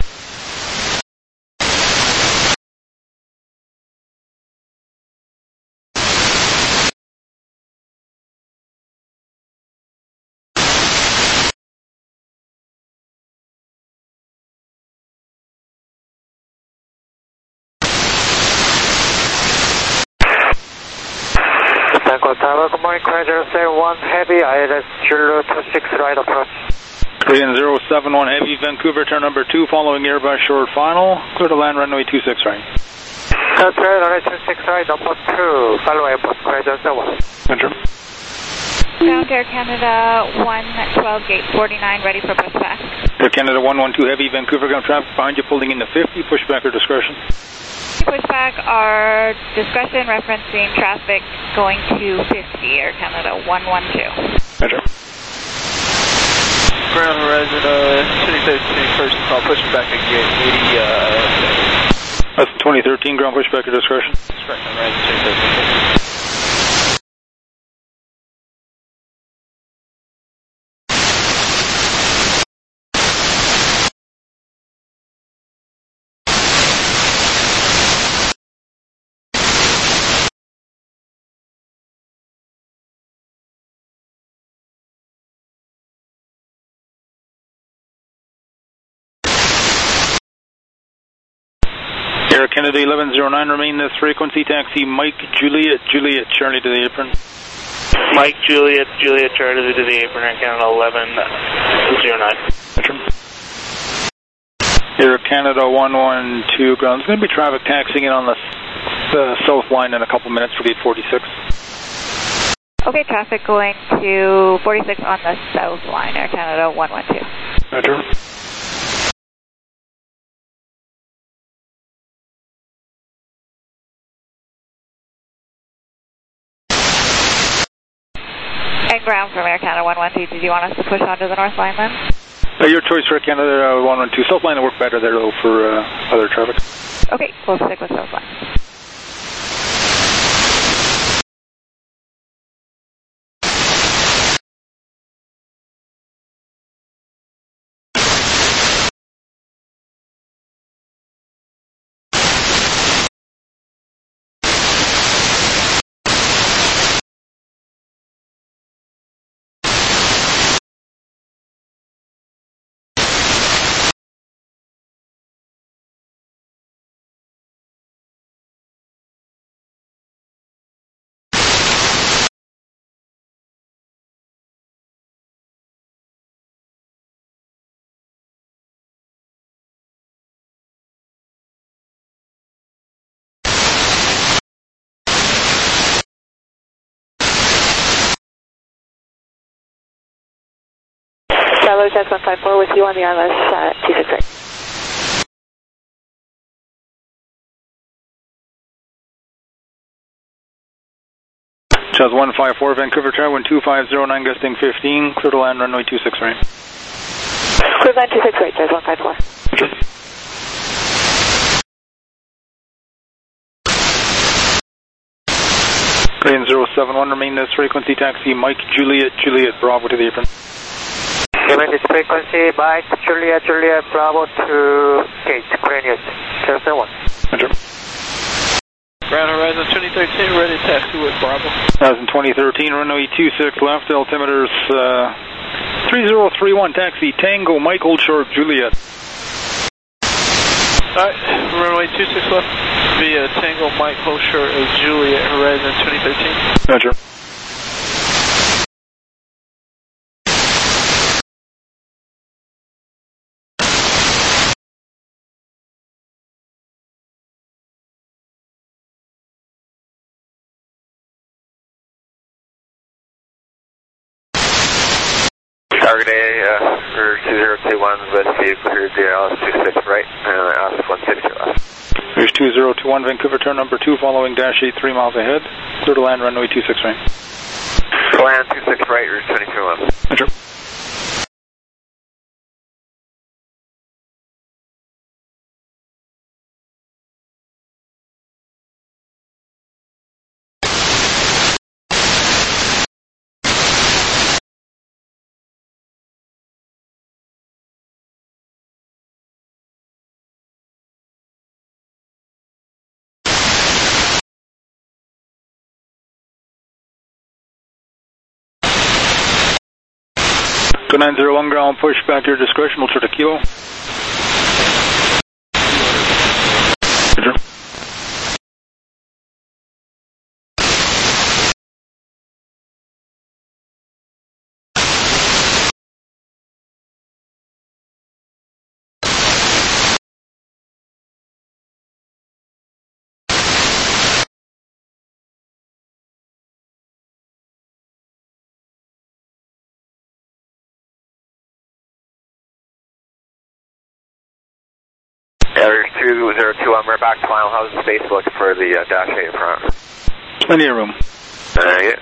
Tower, good morning, Korean zero seven one Heavy, I L S zero two six right approach. Korean zero seven one Heavy, Vancouver, turn number two, following Airbus short final, clear to land runway two six right. Clear runway two six right, number two, follow airport, Korean zero seven one. Roger. Ground Air Canada one twelve, gate forty-nine, ready for pushback. Air Canada one one two Heavy, Vancouver, ground traffic behind you, pulling into fifty, pushback or discretion. Pushback, our discretion referencing traffic going to fifty, Air Canada one one two. Roger. Ground Horizon, uh, twenty thirteen, first call, pushback again, eighty, uh... That's twenty thirteen, ground pushback or discretion. Discretion, Horizon, twenty thirteen. Air Canada eleven zero nine, remain this frequency, taxi Mike Juliet, Juliet Charlie to the apron. Mike Juliet, Juliet Charlie to the apron, Air Canada eleven zero nine. Air Canada one one two, ground. There's going to be traffic taxiing in on the, the south line in a couple minutes for gate forty-six. Okay, traffic going to forty-six on the south line, Air Canada one one two. Roger. And ground from Air Canada one one two, did you want us to push onto the north line then? Uh, your choice for Air Canada uh, one one two. South line will work better there though for uh, other traffic. Okay, we'll stick with south line. Traveler Jets one five four with you on the I L S uh, two six eight. Chaz one five four, Vancouver Tower, one two five zero nine, gusting fifteen, clear to land runway two six right. Clear land two six right, Jazz one five four. Korean zero seven one, remain this frequency, taxi Mike Juliet, Juliet Bravo to the apron. Given this frequency, Mike, Juliet, Juliet, Bravo to gate, clear news, zero seven one. Roger. Ground Horizon twenty thirteen, ready to taxi with Bravo. Horizon twenty thirteen, runway two six left, altimeters uh, three zero three one, taxi, Tango, Mike, Hold Short, Juliet. Alright, runway two six left, via Tango, Mike, Hold Short, Juliet, Horizon twenty thirteen. Roger. Target A, uh, for two zero two one, West vehicle here, D L S two six right, and L S one sixty left. Here's two zero two one, Vancouver, turn number two, following dash eight, three miles ahead. Clear to land, runway two six right. Land two six right, route twenty-two one. Roger. two nine zero one ground, push back your discretion, we'll turn to kilo. Roger. Air two zero two one, we're back to final house space, looking for the uh, dash eight in front. Plenty of room. Uh, yeah.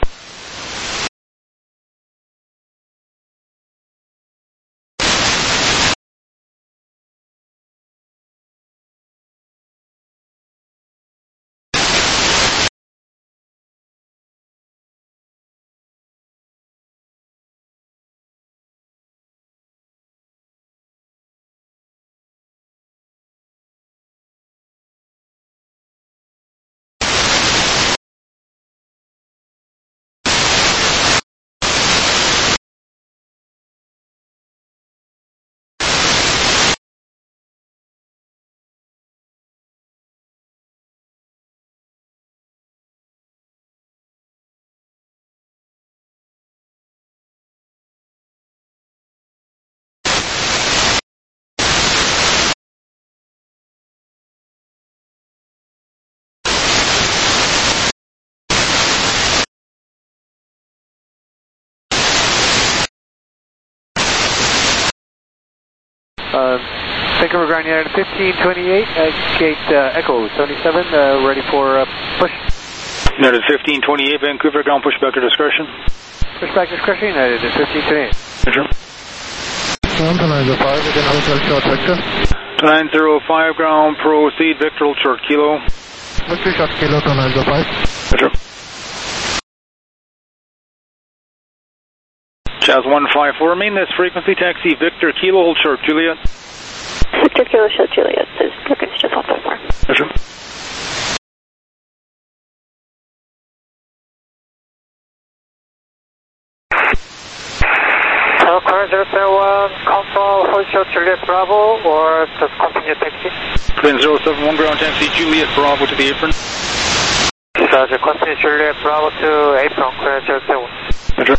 Uh, Vancouver Ground United fifteen twenty-eight, uh, gate uh, Echo seventy-seven, uh, ready for uh, push. United fifteen twenty-eight, Vancouver ground, push back your discretion. Push back discretion, United fifteen twenty-eight. Roger. two nine zero five, again, Hotel Short Victor. two nine zero five ground, proceed, Victor, Hold Short, Kilo. Victor Short Kilo, two nine zero five. Roger. Chaz one five four, remain this frequency, taxi Victor Kilo, Hold Short, Juliet. Victor Kilo, Short Juliet, this is frequency just one five four. Roger. Hello, car zero seven one, control, Hold Short Juliet Bravo, or just continue taxi? Then zero seven one ground, taxi Juliet Bravo to the apron. Roger, continue Juliet Bravo to apron, clear zero seven one. Roger.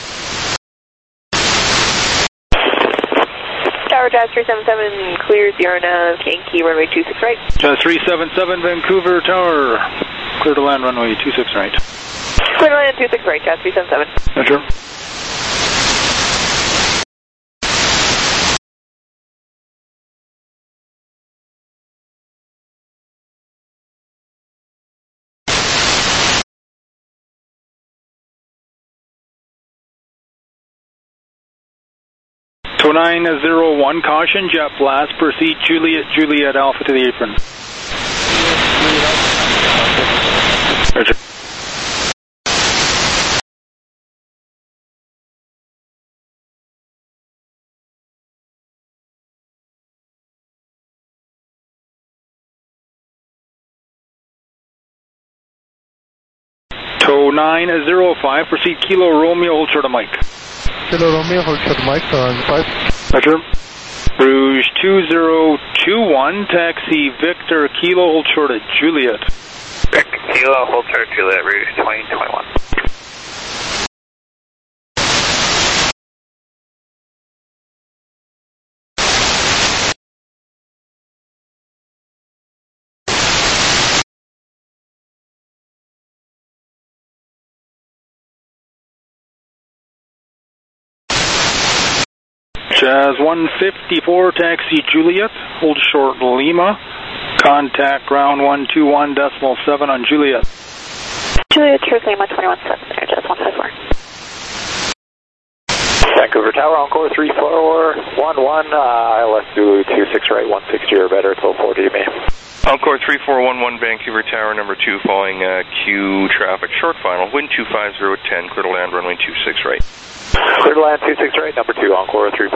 Tower Jazz three seven seven, clear zero nav, Yankee, runway two six right. Jazz three seven seven, Vancouver Tower, clear to land, runway two six right. Clear to land two six right, Jazz three seven seven. Roger. two nine zero one, caution, jet blast, proceed Juliet, Juliet Alpha to the apron. Roger. Tow nine zero five, proceed Kilo Romeo, hold short of Mike. Kilo Romeo, hold short of Mike, on five. Roger. Rouge two zero two one, taxi Victor Kilo, hold short of Juliet. Victor Kilo, hold short of Juliet, Rouge twenty twenty-one. Jazz one fifty-four, taxi Juliet, hold short Lima, contact ground one two one decimal seven on Juliet. Juliet, True Lima twenty-one seven, there, Jazz one fifty-four. Vancouver Tower, Encore three four one one, uh, I L S do two six right, one sixty or better, till four D M A. Encore three four one one, Vancouver Tower, number two, following uh, Q traffic, short final, wind two five zero ten, clear to land, runway two six right. Clear to land two six right, number two, Encore three four.